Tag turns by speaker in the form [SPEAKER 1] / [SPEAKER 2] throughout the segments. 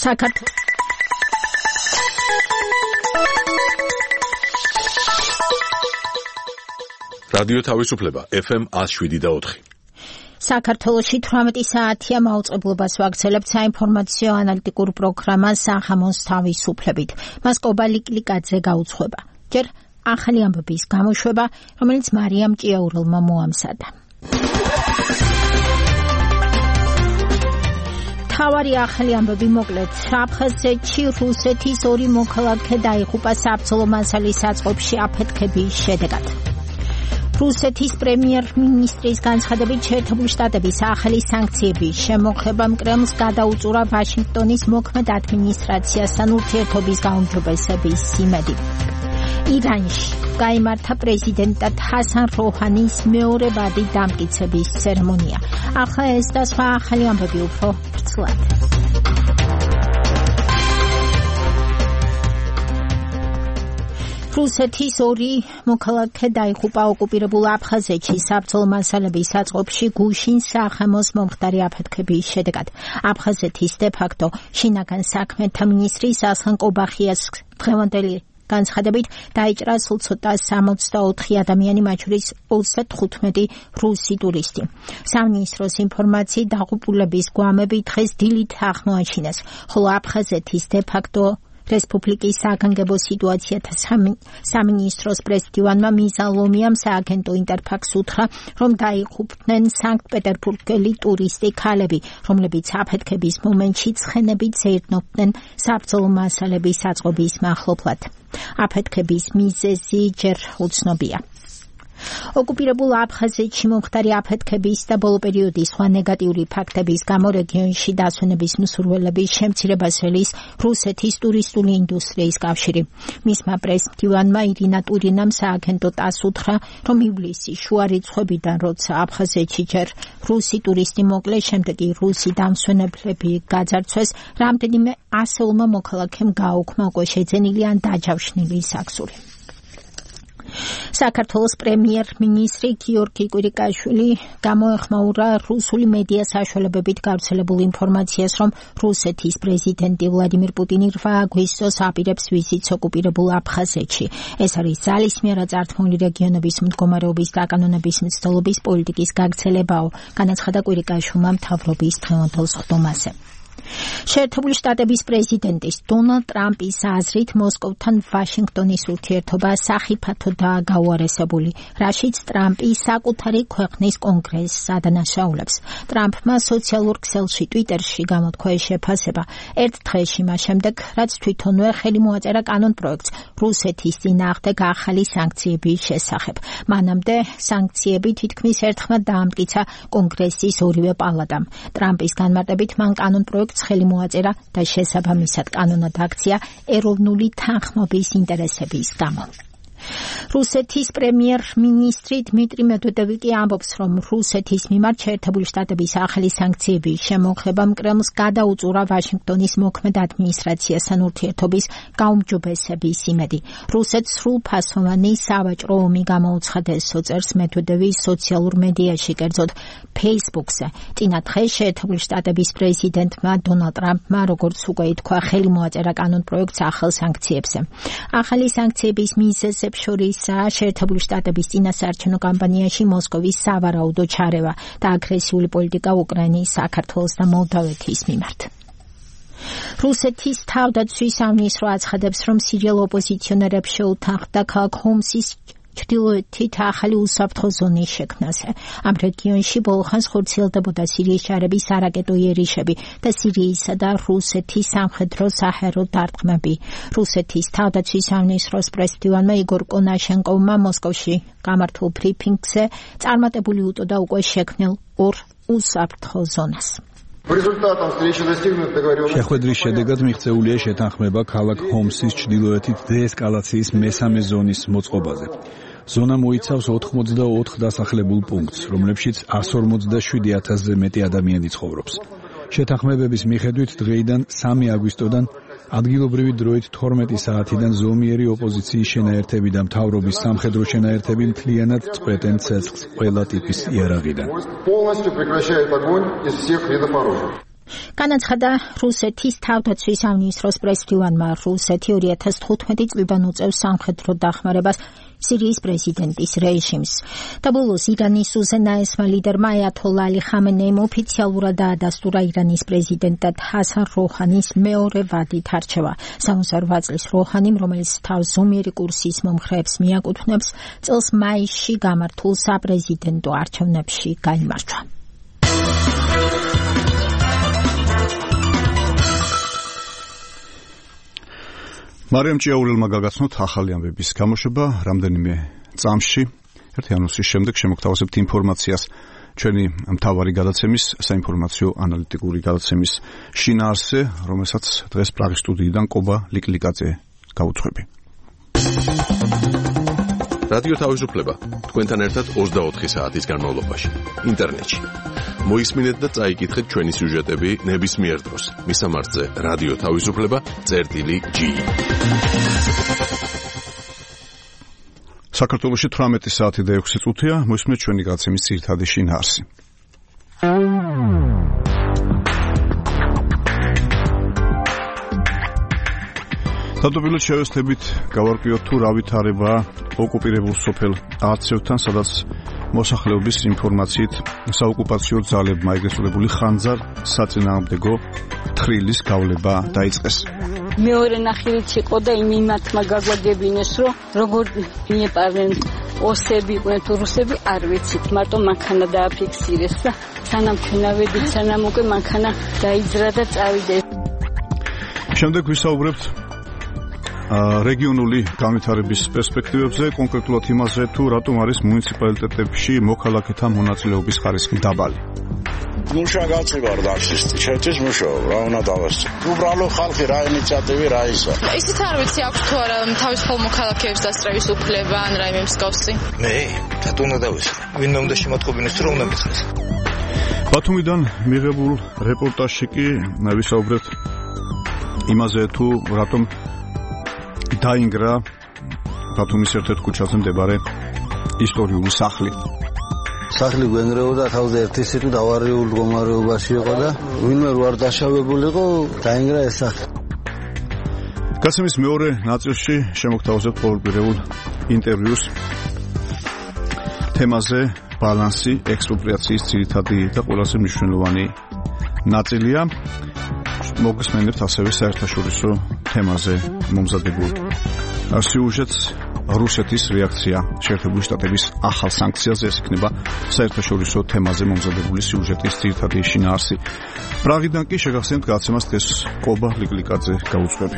[SPEAKER 1] რადიო თავისუფლება FM 107.4.
[SPEAKER 2] საქართველოში 18 საათია მაუწყებლობას ვაგრძელებთ საინფორმაციო ანალიტიკურ პროგრამას სახამოს თავისუფლებით. მას კობალიკლიკაძე გაუძღვება. ჯერ ახალი ამბების გამოშვება, რომელიც მარიამ ჭიაურელმა მოამზადა. თავარი ახალი ამბები მოკლედ. აფხაზეთში რუსეთის 2 მოქალაქე დაიღუპა საბრძოლო მასალის საწყობში აფეთქების შედეგად. რუსეთის პრემიერ-მინისტრის განცხადებით შეერთებული შტატების ახალი სანქციების შემოღებამ კრემლს გადაუწურა ვაშინგტონის მოქმედ ადმინისტრაციასთან ურთიერთობის გაუმჯობესების იმედი. ირანში გაიმართა პრეზიდენტად ჰასან როჰანის მეორე ვადი დამტკიცების ცერემონია. ახლა ეს და სხვა ახალი ამბები უფრო ვრცლად. რუსეთის 2 მოქალაქე დაიღუპა ოკუპირებულ აფხაზეთში საბრძოლო მასალების საწყობში გუშინ სახამოს მომხდარი აფეთქების შედეგად. აფხაზეთის დე-ფაქტო შინაგან საქმეთა მინისტრის ასლან კობახიას დღევანდელი განცხადებით დაიჭრა სულ ცოტა 64 ადამიანი, მათ შორის 35 რუსი ტურისტი. სამინისტროს ინფორმაციით დაღუპულების გვამები დღეს დილით აღმოაჩინეს, ხოლო აფხაზეთის დე-ფაქტო რესპუბლიკის საგანგებო სიტუაციათა სამინისტროს პრეზიდენტმა მიზა ლომიამ სააგენტო ინტერფაქს უთხრა, რომ დაიღუპნენ სანქტ-პეტერბურგელი ტურისტი ქალები, რომლებიც აფეთქების მომენტში ცხენებით ზეირნობდნენ საბრძოლო მასალების საწყობის მახლობლად. აფეთქების მიზეზი ჯერ უცნობია. ოკუპირებულ აფხაზეთში მომხდარი აფეთქების და ბოლო პერიოდის სხვა ნეგატიური ფაქტების გამო რეგიონში დასვენების მსურველების შემცირებას ველის რუსეთის ტურისტული ინდუსტრიის კავშირი. მისმა პრეზიდენტმა ირინა ტურინამ სააგენტო ტას უთხრა, რომ ივლისის შუა რიცხვებიდან, როცა აფხაზეთში ჯერ რუსი ტურისტი მოკლეს, შემდეგ კი რუსი დამსვენებლები გაძარცვეს, რამდენიმე ასეულმა მოქალაქემ გააუქმა უკვე შეძენილი ან დაჯავშნილი საქსური. საქართველოს პრემიერ-მინისტრი გიორგი კვირიკაშვილი გამოეხმაურა რუსული მედია საშუალებებით გავრცელებულ ინფორმაციას, რომ რუსეთის პრეზიდენტი ვლადიმირ პუტინი 8 აგვისტოს აპირებს ვიზიტს ოკუპირებულ აფხაზეთში. ეს არის ძალისმიერად წართმული რეგიონების მდგომარეობის დაკანონების მცდელობის პოლიტიკის გაგრძელებაო, განაცხადა კვირიკაშვილმა მთავრობის დღევანდელ სხდომაზე. შეერთებული შტატების პრეზიდენტის დონალდ ტრამპის აზრით მოსკოვთან ვაშინგტონის ურთიერთობა სახიფათოდაა გაუარესებული, რაშიც ტრამპი საკუთარი ქვეყნის კონგრესს ადანაშაულებს. ტრამპმა სოციალურ ქსელში ტვიტერში გამოთქვა ეს შეფასება ერთ დღეში მას შემდეგ, რაც თვითონვე ხელი მოაწერა კანონპროექტს რუსეთის წინააღმდეგ ახალი სანქციების შესახებ. მანამდე სანქციები თითქმის ერთხმად დაამტკიცა კონგრესის ორივე პალატამ. ტრამპის განმარტებით მან კანონპროექტს ხელი მოაწერა და შესაბამისად კანონად აქცია ეროვნული თანხმობის ინტერესების გამო. რუსეთის პრემიერ-მინისტრი დმიტრი მედვედევი კი ამბობს, რომ რუსეთის მიმართ შეერთებული შტატების ახალი სანქციების შემოღებამ კრემლს გადაუწურა ვაშინგტონის მოქმედ ადმინისტრაციასთან ურთიერთობის გაუმჯობესების იმედი. რუსეთს სრულფასოვანი სავაჭრო ომი გამოუცხადეს, წერს მედვედევი სოციალურ მედიაში, კერძოდ ფეისბუქზე. წინა დღეს შეერთებული შტატების პრეზიდენტმა დონალდ ტრამპმა, როგორც უკვე ითქვა, ხელი მოაწერა კანონპროექტს ახალ სანქციებზე. ახალი სანქციების მიზეზი შორისაა შეერთებული შტატების წინასაარჩევნო კამპანიაში მოსკოვის სავარაუდო ჩარევა და აგრესიული პოლიტიკა უკრაინის, საქართველოს და მოლდავეთის მიმართ. რუსეთის თავდაცვის სამინისტრო აცხადებს, რომ სირიელ ოპოზიციონერებს შეუთანხმდა ქალაქ ჰომსის ჩრდილოეთით ახალი უსაფრთხო ზონის შექმნაზე. ამ რეგიონში ბოლოხანს ხორციელდებოდა სირიის ჯარების არაკეტო იერიშები და სირიისა და რუსეთის სამხედრო საჰაერო დარტყმები. რუსეთის თავდაცვის სამინისტროს პრეზიდენტმა იგორ კონაშენკოვმა მოსკოვში გამართულ ბრიფინგზე წარმატებული უტოდა უკვე შექმნილ 2 უსაფრთხო ზონას.
[SPEAKER 3] შეხვედრის შედეგად მიღწეულია შეთანხმება ქალაქ ჰომსის ჩრდილოეთით დეესკალაციის მესამე ზონის მოწყობაზე. ზონა მოიცავს 84 დასახლებულ პუნქტს, რომლებშიც 147,000-ზე მეტი ადამიანი ცხოვრობს. შეთანხმებების მიხედვით დღეიდან 3 აგვისტოდან ადგილობრივი დროით 12 საათიდან ზომიერი ოპოზიციის შენაერთები და მთავრობის სამხედრო შენაერთები მთლიანად წყვეტენ ცეცხლს ყველა ტიპის იარაღიდან.
[SPEAKER 2] განაცხადა რუსეთის თავდაცვის სამინისტროს პრესმდივანმა. რუსეთი 2015 წლიდან უწევს სამხედრო დახმარებას სირიის პრეზიდენტის რეჟიმს. და ბოლოს ირანის უზენაესმა ლიდერმა აიათოლა ალი ხამენეიმ ოფიციალურად დაადასტურა ირანის პრეზიდენტად ჰასან როჰანის მეორე ვადით არჩევა. 68 წლის როჰანიმ, რომელიც თავს ზომიერი კურსის მომხრეებს მიაკუთვნებს, წელს მაისში გამართულ საპრეზიდენტო არჩევნებში გაიმარჯვა.
[SPEAKER 3] მარიამ ჭიაურელმა გაგაცნოთ ახალი ამბების გამოშვება რამდენიმე წამში. ერთი ანონსის შემდეგ შემოგთავაზებთ ინფორმაციას ჩვენი მთავარი გადაცემის, საინფორმაციო ანალიტიკური გადაცემის შინაარსზე, რომელსაც დღეს პრაღის სტუდიიდან კობა ლიკლიკაძე გაუძღვები.
[SPEAKER 1] რადიო თავისუფლება თქვენთან ერთად 24 საათის განმავლობაში ინტერნეტში. მოისმინეთ და წაიკითხეთ ჩვენი სიუჟეტები ნებისმიერ დროს. მისამართზე რადიო თავისუფლება.gi.
[SPEAKER 3] საქართველოში 18 საათი და 6 წუთია, მოისმინეთ ჩვენი გადაცემის ძირითადი შინაარსი. თავდაპირველად შევესწრებით გავარკვიოთ თუ რა ვითარებაა ოკუპირებულ სოფელ არცევთან, სადაც მოსახლეობის ინფორმაციით საოკუპაციო ძალებმა ეგრეთ წოდებული ხანძარ საწინააღმდეგო თხრილის გავლება დაიწყეს.
[SPEAKER 4] მეორე ნახევრით იყო და იმათმა გაგვაგებინეს, რომ როგორ მიეპარნენ ოსები, თუ რუსები, არ ვიცით, მარტო მანქანა დააფიქსირეს და სანამ ჩვენავედით, სანამ უკვე მანქანა დაიძრა და წავიდა.
[SPEAKER 3] შემდეგ ვისაუბრებთ რეგიონული განვითარების პერსპექტივებზე, კონკრეტულად იმაზე, თუ რატომ არის მუნიციპალიტეტებში მოქალაქეთა მონაწილეობის ხარისხი დაბალი.
[SPEAKER 5] მუშა გაწივა დაშის შეჭის მუშაობ რა უნდა დავასწრო. უბრალო ხალხი რა ინიციატივი რა ისა.
[SPEAKER 6] ისიც არ ვიცი აქვს თუ არა თავისუფალ მოქალაქეებს დასწრების უფლება ან რაიმე მსგავსი.
[SPEAKER 7] მე რატო უნდა დავისწრო? ვინმე უნდა შემოწყობინოს თუ რა უნდა მისცეს.
[SPEAKER 3] ბათუმიდან მიღებულ რეპორტაჟში კი ვისაუბრებთ იმაზე, თუ რატომ დაინგრა ბათუმის ერთ-ერთ ქუჩაზე მდებარე ისტორიული სახლი.
[SPEAKER 8] სახლი გვენგრეოდა თავზე ერთი სიტუ დავარიულ მდგომარეობაში იყო და ვინმე რო არ დაშავებულიყო, დაინგრა ეს სახლი.
[SPEAKER 3] გასცემის მეორე ნაწილში შემოგთავაზებთ ყოველკვირეულ ინტერვიუს თემაზე ბალანსი ექსპროპრიაციის ძირითადი და ყველაზე მნიშვნელოვანი ნაწილია. მოგესმენებთ ასევე საერთაშორისო თემაზე მომზადებულ სიუჟეტს რუსეთის რეაქცია შეერთებული შტატების ახალ სანქციაზე. ეს იქნება საერთაშორისო თემაზე მომზადებული სიუჟეტის ძირითადი შინაარსი. პრაღიდან კი შეგახსენებთ გადაცემას დღეს კობა ლიკლიკაძე გაუძღვები.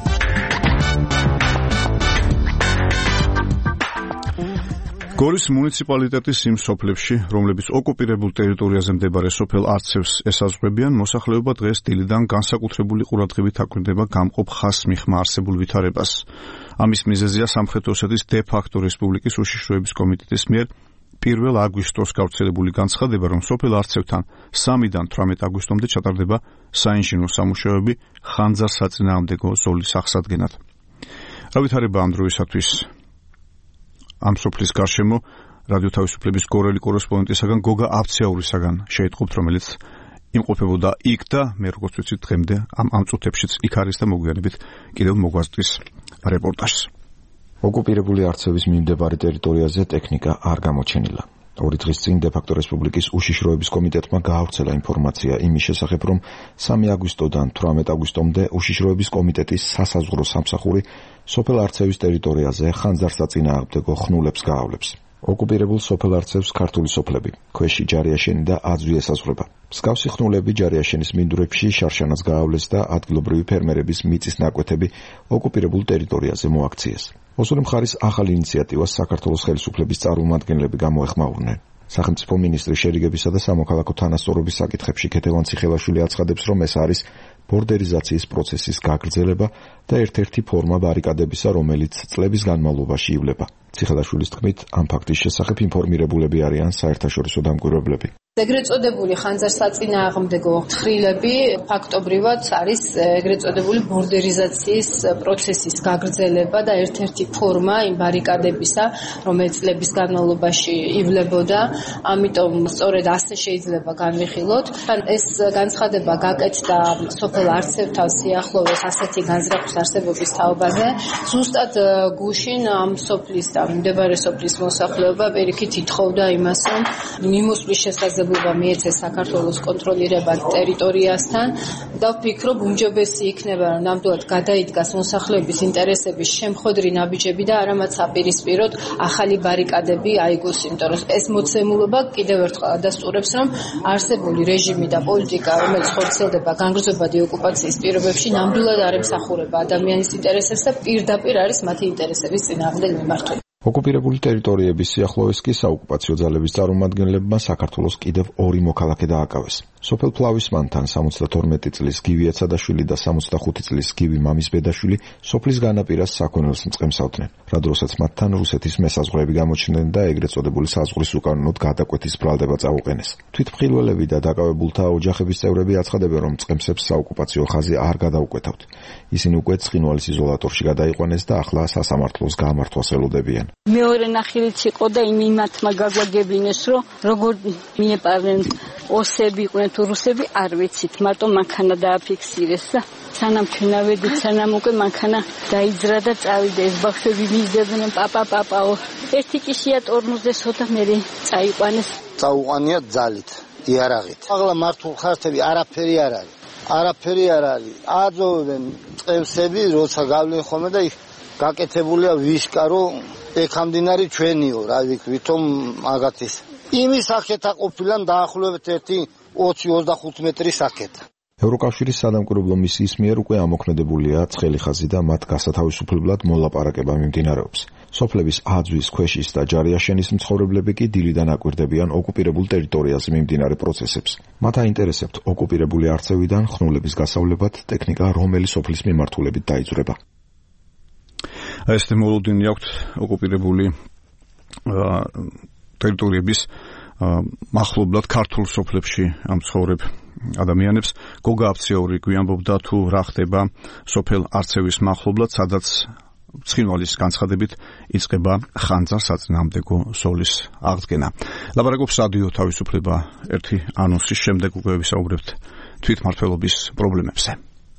[SPEAKER 3] გორის მუნიციპალიტეტის იმ სოფლებში, რომლებიც ოკუპირებულ ტერიტორიაზე მდებარე სოფელ არცევს ესაზღვრებიან, მოსახლეობა დღეს დილიდან განსაკუთრებული ყურადღებით აკვირდება გამყოფ ხაზს მიხმა არსებულ ვითარებას. ამის მიზეზია სამხრეთ ოსეთის დე-ფაქტო რესპუბლიკის უშიშროების კომიტეტის მიერ 1 აგვისტოს გავრცელებული განცხადება, რომ სოფელ არცევთან 3-დან 18 აგვისტომდე ჩატარდება საინჟინრო სამუშაოები ხანძარ საწინააღმდეგო ზოლის აღსადგენად. რა ვითარება ამ დროისათვის ამ სოფლის გარშემო რადიო თავისუფლების გორელი კორესპონდენტისაგან გოგა აბციაურისაგან შეიტყობთ, რომელიც იმყოფებოდა იქ და მე როგორც ვიცით დღემდე ამ წუთებშიც იქ არის და მოგვიანებით კიდევ მოგვასწრის რეპორტაჟს.
[SPEAKER 9] ოკუპირებული არცევის მიმდებარე ტერიტორიაზე ტექნიკა არ გამოჩენილა. 2 დღის წინ დე-ფაქტო რესპუბლიკის უშიშროების კომიტეტმა გაავრცელა ინფორმაცია იმის შესახებ, რომ 3 აგვისტოდან 18 აგვისტომდე უშიშროების კომიტეტის სასაზღვრო სამსახური სოფელ არცევის ტერიტორიაზე ხანძარ საწინააღმდეგო ხნულებს გაავლებს. ოკუპირებულ სოფელ არცევს ქართული სოფლები, ქვეში ჯარიაშენი და აძვი ესაზღვრება. მსგავსი ხნულები ჯარიაშენის მინდვრებში შარშანას გაავლეს და ადგილობრივი ფერმერების მიწის ნაკვეთები ოკუპირებულ ტერიტორიაზე მოაქციეს. ოსური მხარის ახალ ინიციატივას საქართველოს ხელისუფლების წარმომადგენლები გამოეხმაურნენ. სახელმწიფო მინისტრის შერიგებისა და სამოქალაქო თანასწორობის საკითხებში ქეთევან ციხელაშვილი აცხადებს, რომ ეს არის ბორდერიზაციის პროცესის გაგრძელება და ერთ-ერთი ფორმა ბარიკადებისა, რომელიც წლების განმავლობაში ივლება. ციხელაშვილის თქმით, ამ ფაქტის შესახებ ინფორმირებულები არიან საერთაშორისო დამკვირვებლები.
[SPEAKER 10] ეგრეთ წოდებული ხანძარსაწინააღმდეგო თხრილები ფაქტობრივად არის ეგრეთ წოდებული ბორდერიზაციის პროცესის გაგრძელება და ერთ-ერთი ფორმა იმ ბარიკადებისა, რომელიც წლების განმავლობაში ივლებოდა. ამიტომ სწორედ ასე შეიძლება განვიხილოთ. ეს განცხადება გაკეთდა სოფელ არცევთან სიახლოვეს ასეთი განზრახვის არსებობის თაობაზე. ზუსტად გუშინ ამ სოფლის და მდებარე სოფლის მოსახლეობა პირიქით ითხოვდა იმას, რომ მიმოსვლის შესაძლებლობა მიეცეს საქართველოს კონტროლირებად ტერიტორიასთან და ვფიქრობ, უმჯობესი იქნება, რომ ნამდვილად გადაიდგას მოსახლეობის ინტერესების შემხოდრი ნაბიჯები და არამაც აპირისპიროთ ახალი ბარიკადები აიგოს, იმიტომ რომ ეს მოცემულობა კიდევ ერთხელ ადასტურებს, რომ არსებული რეჟიმი და პოლიტიკა, რომელიც ხორციელდება განგრძობადი ოკუპაციის პირობებში, ნამდვილად არ ემსახურება ადამიანის ინტერესებს და პირდაპირ არის მათი ინტერესების წინააღმდეგ მიმართული.
[SPEAKER 9] ოკუპირებული ტერიტორიების სიახლოვეს კი საოკუპაციო ძალების წარმომადგენლებმა საქართველოს კიდევ 2 მოქალაქე დააკავეს. სოფელ ფლავისმანთან 72 წლის გივი ეცადაშვილი და 65 წლის გივი მამის ბედაშვილი სოფლის განაპირას საქონელს მწყემსავდნენ. რა დროსაც მათთან რუსეთის მესაზღვრეები გამოჩნდნენ და ეგრეთ წოდებული საზღვრის უკანონოდ გადაკვეთის ბრალდება წაუყენეს. თვითმხილველები და დაკავებულთა ოჯახების წევრები აცხადებენ, რომ მწყემსებს საოკუპაციო ხაზი არ გადაუკვეთავთ. ისინი უკვე ცხინვალის იზოლატორში გადაიყვანეს და ახლა სასამართლოს გამართვას ელოდებიან.
[SPEAKER 4] მეორე ნახილიც იყო და იმათმა გაგვაგებინეს, რომ როგორ მიეპარნენ ოსები იყვნენ თუ რუსები, არ ვიცით, მარტო მანქანა დააფიქსირეს და სანამ ჩვენ ავედით, სანამ უკვე მანქანა დაიძრა და წავიდა, ეს ბავშვები მისდებდნენ პაპაო. ერთი კი შეატორმოზე სოთა მე წაიყვანეს.
[SPEAKER 8] წაუყვანია ძალით, იარაღით. ახლა მართულ ხარჯები არაფერი არ არის. არაფერი არ არის. აძოვებენ წევსები, როცა გავლენ ხოლმე და გაკეთებულია ვიშკარო ეკამდინარი ჩვენიო, რა ვითომ მაგათის. იმის აქეთა ყოფილან დაახლოებით 20-25 მეტრი საკეთა.
[SPEAKER 9] ევროკავშირის სადამკვირვებლო მისიის მიერ უკვე ამოქმედებულია ცხელი ხაზი და მათ გასათავისუფლებლად მოლაპარაკება მიმდინარეობს. სოფლების აძვის, ქვეშის და ჯარიაშენის მცხოვრებლები კი დილიდან აკვირდებიან ოკუპირებულ ტერიტორიაზე მიმდინარე პროცესებს. მათ აინტერესებთ ოკუპირებული არცევიდან ხნულების გასავლებად ტექნიკა რომელი სოფლის მიმართულებით დაიძვრება.
[SPEAKER 3] ეს მოლოდინი აქვს ოკუპირებული ტერიტორიების მახლობლად ქართულ სოფლებში ამცხოვრებ ადამიანებს. გოგა აფციაური გვიანბობდა თუ რა ხდება სოფელ არცევის მახლობლად, სადაც ცხინვალის განცხადებით იწყება ხანძარ-საწინააღმდეგო სოლის აღდგენა. ლაპარაკობს რადიო თავისუფლება ერთი ანონსის შემდეგ უკვე ვისაუბრებთ თვითმმართველობის პრობლემებზე.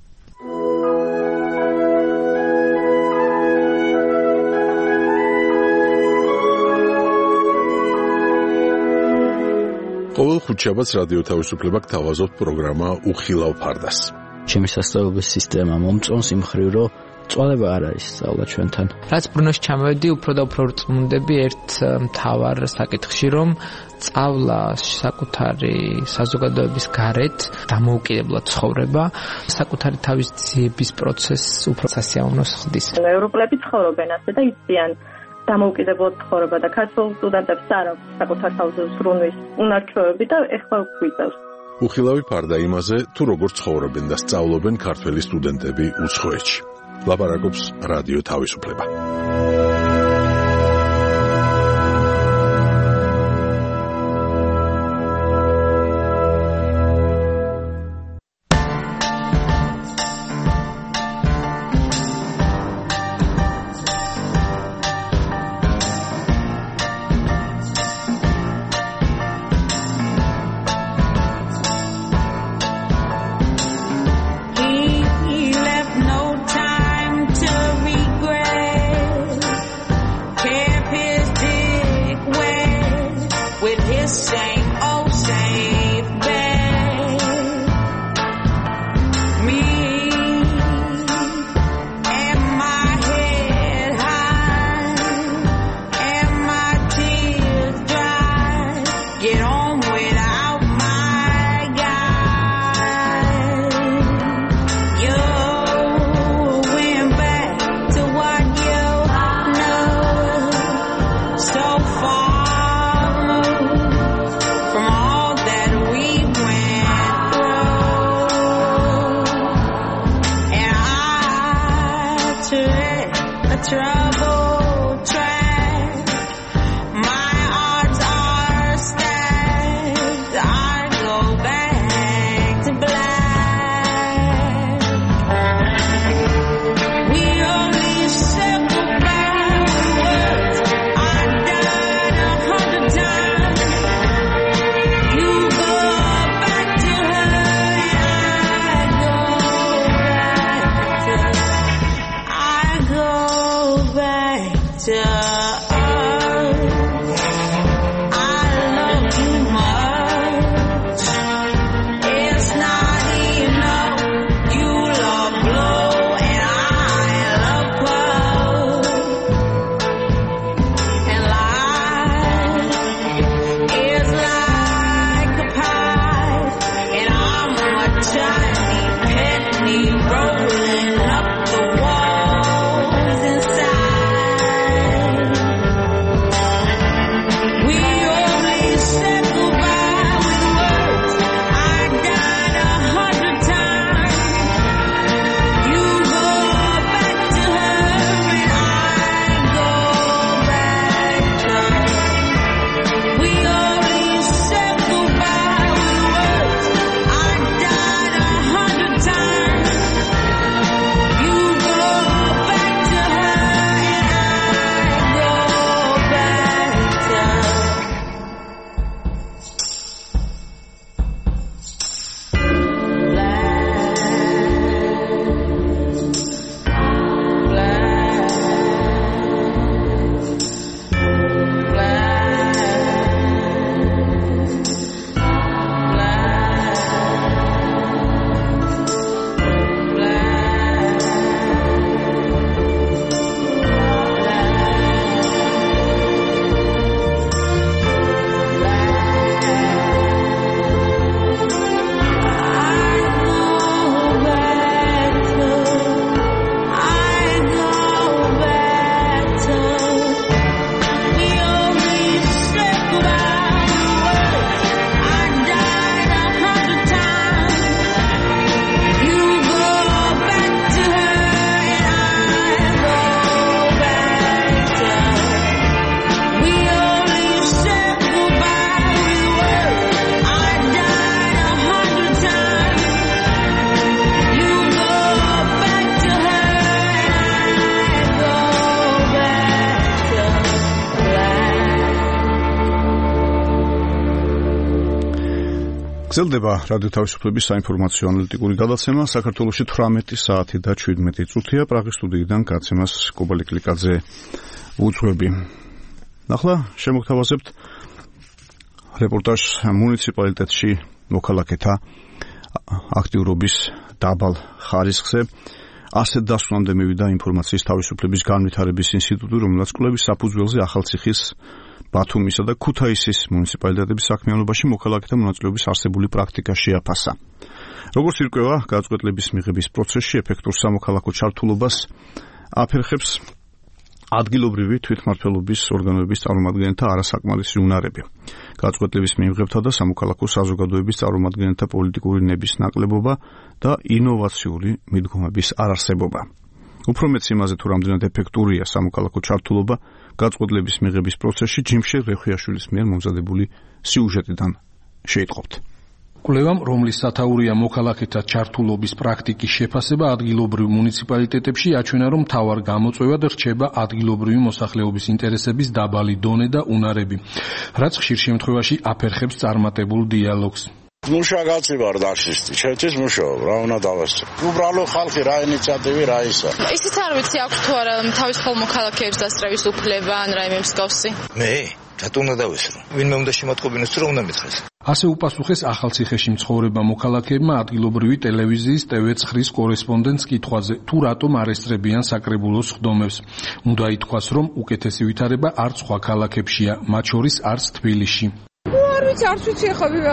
[SPEAKER 1] ყოველ ხუთშაბათს რადიო თავისუფლება გთავაზობთ პროგრამა უხილავ ფარდას.
[SPEAKER 11] ჩემი სასწავლებლების სისტემა მომწონს იმ მხრივ, რომ წვალება არ არის სწავლა ჩვენთან.
[SPEAKER 12] რაც ბრუნოში ჩამოვედი, უფრო და უფრო რწმუნდები ერთ მთავარ საკითხში, რომ სწავლა საკუთარი საზოგადოების გარეთ დამოუკიდებლად ცხოვრება, საკუთარი თავის ძიების პროცესს უფრო სასიამოვნოს ხდის.
[SPEAKER 13] ევროპელები ცხოვრობენ ასე და იციან დამოუკიდებლად ცხოვრება და ქართულ სტუდენტებს არ აქვს საკუთარ თავზე ზრუნვის უნარჩვევები და ეხლა გვიწევს.
[SPEAKER 1] უხილავი ფარდა იმაზე, თუ როგორ ცხოვრობენ და სწავლობენ ქართველი სტუდენტები უცხოეთში. ლაპარაკობს რადიო თავისუფლება.
[SPEAKER 14] He left no time to regret.
[SPEAKER 3] გრძელდება რადიო თავისუფლების საინფორმაციო ანალიტიკური გადაცემა. საქართველოში 18 საათი და 17 წუთია. პრაღის სტუდიიდან გაცემას კობალი კლიკაძე უძღვები. ნახლა შემოგთავაზებთ რეპორტაჟს მუნიციპალიტეტში მოქალაქეთა აქტიურობის დაბალ ხარისხზე. ასეთ დასკვნამდე მივიდა ინფორმაციის თავისუფლების განვითარების ინსტიტუტი, რომელსაც კვლევის საფუძველზე ახალციხის, ბათუმისა და ქუთაისის მუნიციპალიტეტების საქმიანობაში მოქალაქეთა მონაწილეობის არსებული პრაქტიკა შეაფასა. როგორც ირკვევა, გადაწყვეტილების მიღების პროცესში ეფექტურ სამოქალაქო ჩართულობას აფერხებს ადგილობრივი თვითმმართველობის ორგანოების წარმომადგენელთა არასაკმარისი უნარები. გადაწყვეტილების მიღებთა და სამოქალაქო საზოგადოების წარმომადგენელთა პოლიტიკური ნების ნაკლებობა და ინოვაციური მიდგომების არარსებობა. უფრო მეც იმაზე, თუ რამდენად ეფექტურია სამოქალაქო ჩართულობა, გადაწყვეტილების მიღების პროცესში ჯიმშე რეხუიაშვილის მიერ მომზადებული სიუჟეტიდან შეიტყობთ. კვლევამ, რომლის სათაურია მოქალაქეთა ჩართულობის პრაქტიკის შეფასება ადგილობრივ მუნიციპალიტეტებში, აჩვენა, რომ მთავარ გამოწვევად რჩება ადგილობრივი მოსახლეობის ინტერესების დაბალი დონე და უნარები, რაც ხშირ შემთხვევაში აფერხებს წარმატებულ დიალოგს.
[SPEAKER 5] მუშაკაცი ვარ დაშისტი, ჩემთვის მუშაობ, რა უნდა დავასწრო. უბრალო ხალხი რა ინიციატივი რა ისა.
[SPEAKER 6] ისიც არ ვიცი, აქვს თუ არა თავისუფალ მოქალაქეებს დასწრების უფლება ან რაიმე მსგავსი.
[SPEAKER 7] მე რატო უნდა დავესწრო? ვინმე უნდა შემატყობინოს, თუ რა უნდა მითხრეს?
[SPEAKER 3] ასე უპასუხეს ახალციხეში მცხოვრებმა მოქალაქეებმა ადგილობრივი ტელევიზიის TV9-ის კორესპონდენტს კითხვაზე, თუ რატომ არ ესწრებიან საკრებულოს სხდომებს. უნდა ითქვას, რომ უკეთესი ვითარება არც სხვა ქალაქებშია, მათ შორის არც თბილისში.
[SPEAKER 14] არ ვიცი ახლა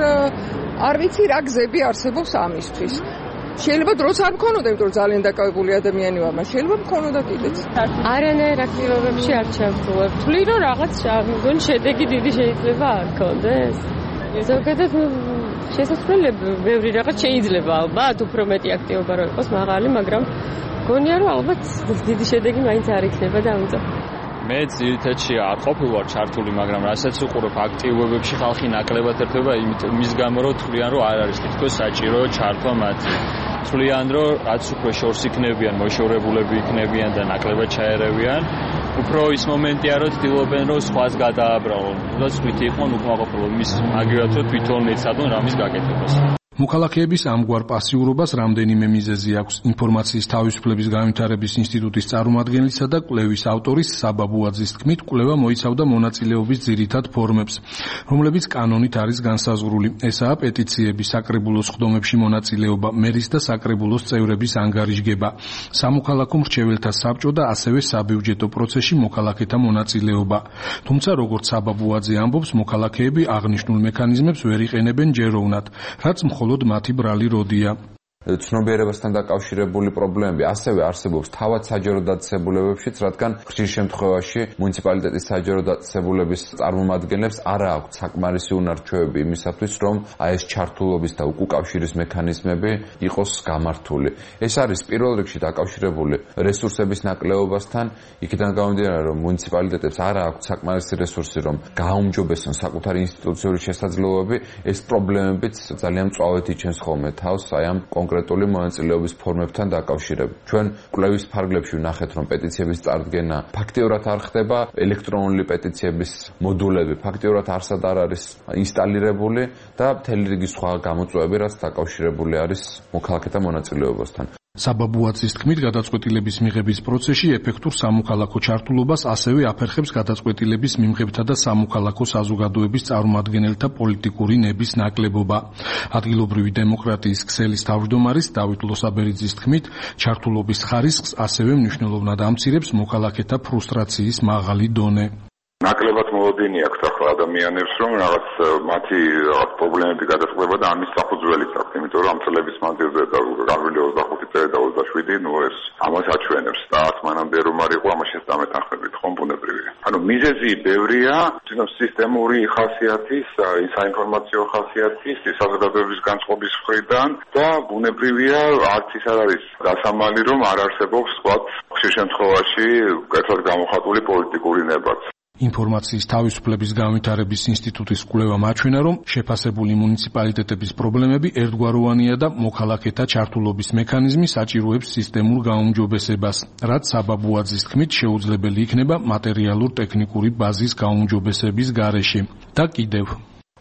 [SPEAKER 14] არ ვიცი რა გზები არსებობს ამისთვის. შეიძლება დროც არ მქონოდა, იმიტომ რომ ძალიან დაკავებული ადამიანი ვარ, მაგრამ შეიძლება მქონოდა კიდეც.
[SPEAKER 15] არანაირ აქტივობებში არ ჩართულებ. თვლი რომ რაღაც მგონი შედეგი დიდი შეიძლება არ ქონდეს. ზოგადად შესაძლებელი ბევრი რაღაც შეიძლება ალბათ უფრო მეტი აქტივობა რო იყოს მაღალი, მაგრამ მგონია რომ ალბათ დიდი შედეგი მაინც არ იქნება და ამიტომ
[SPEAKER 16] მე ძირითადში არ ყოფილვარ ჩართული, მაგრამ რასაც უყურებ აქტივობებში ხალხი ნაკლებად ერთვება იმის გამო რომ თვლიან რომ არ არის თითქოს საჭირო ჩართვა მათი. თვლიან რომ რაც უფრო შორს იქნებიან, მოშორებულები იქნებიან და ნაკლებად ჩაერევიან, უფრო ის მომენტია რომ ცდილობენ რომ სხვას გადააბრალონ. და თვითი იყვნენ უკმაყოფილო მის მაგივრად რომ თვითონ ეცადონ რამის გაკეთებას.
[SPEAKER 3] მოქალაქეების ამგვარ პასიურობას რამდენიმე მიზეზი აქვს. ინფორმაციის თავისუფლების განვითარების ინსტიტუტის წარმომადგენლისა და კვლევის ავტორის საბა ბუაძის თქმით, კვლევა მოიცავდა მონაწილეობის ძირითად ფორმებს, რომლებიც კანონით არის განსაზღვრული. ესაა პეტიციები, საკრებულოს სხდომებში მონაწილეობა, მერის და საკრებულოს წევრების ანგარიშგება, სამოქალაქო მრჩეველთა საბჭო და ასევე საბიუჯეტო პროცესში მოქალაქეთა მონაწილეობა. თუმცა, როგორც საბა ბუაძე ამბობს, მოქალაქეები აღნიშნულ მექანიზმებს ვერ იყენებენ ჯეროვნად, რაც მხოლოდ მათი ბრალი როდია.
[SPEAKER 17] ცნობიერებასთან დაკავშირებული პრობლემები ასევე არსებობს თავად საჯარო დაწესებულებებშიც, რადგან ხშირ შემთხვევაში მუნიციპალიტეტის საჯარო დაწესებულების წარმომადგენლებს არ აქვს საკმარისი უნარჩვევები იმისათვის, რომ ეს ჩართულობის და უკავშირის მექანიზმები იყოს გამართული. ეს არის პირველ რიგში დაკავშირებული რესურსების ნაკლებობასთან, იქიდან გამომდინარე, რომ მუნიციპალიტეტებს არ აქვს საკმარისი რესურსი, რომ გააუმჯობესონ საკუთარი ინსტიტუციური შესაძლებლობები, ეს პრობლემებიც ძალიან მწვავედ იჩენს ხოლმე თავს აი ამ კონკრეტული მონაწილეობის ფორმებთან დაკავშირებით. ჩვენ კვლევის ფარგლებში ვნახეთ, რომ პეტიციების წარდგენა ფაქტიურად არ ხდება, ელექტრონული პეტიციების მოდულები ფაქტიურად არსად არ არის ინსტალირებული და მთელი რიგი სხვა გამოწვევები, რაც დაკავშირებული არის მოქალაქეთა მონაწილეობასთან. საბა ბუაძის თქმით, გადაწყვეტილების მიღების პროცესში ეფექტურ სამოქალაქო ჩართულობას ასევე აფერხებს გადაწყვეტილების მიმღებთა და სამოქალაქო საზოგადოების წარმომადგენელთა პოლიტიკური ნების ნაკლებობა. ადგილობრივი დემოკრატიის ქსელის თავმჯდომარის დავით ლოსაბერიძის თქმით, ჩართულობის ხარისხს ასევე მნიშვნელოვნად ამცირებს მოქალაქეთა ფრუსტრაციის მაღალი დონე.
[SPEAKER 18] ნაკლებად მოლოდინი აქვს ახლა ადამიანებს, რომ რაღაც მათი პრობლემები გადაწყდება და ამის საფუძველიც აქვს, იმიტომ რომ ამ წლების მანძილზე და განვლილი 25 წელი და 27, ეს ამას აჩვენებს და მანამდე რომ არ იყო ამას შესწამეთანხმებით, ხომ ბუნებრივია. ანუ მიზეზი ბევრია, თვითონ სისტემური ხასიათის, საინფორმაციო ხასიათის, საზოგადოების განწყობის მხრიდან და ბუნებრივია, არც ის არ არის დასამალი, რომ არ არსებობს სხვა ხშირ შემთხვევაში კეთილად გამოხატული პოლიტიკური ნებაც.
[SPEAKER 3] ინფორმაციის თავისუფლების განვითარების ინსტიტუტის კვლევამ აჩვენა, რომ შეფასებული მუნიციპალიტეტების პრობლემები ერთგვაროვანია და მოქალაქეთა ჩართულობის მექანიზმი საჭიროებს სისტემურ გაუმჯობესებას, რაც საბა ბუაძის თქმით შეუძლებელი იქნება მატერიალურ-ტექნიკური ბაზის გაუმჯობესების გარეშე. და კიდევ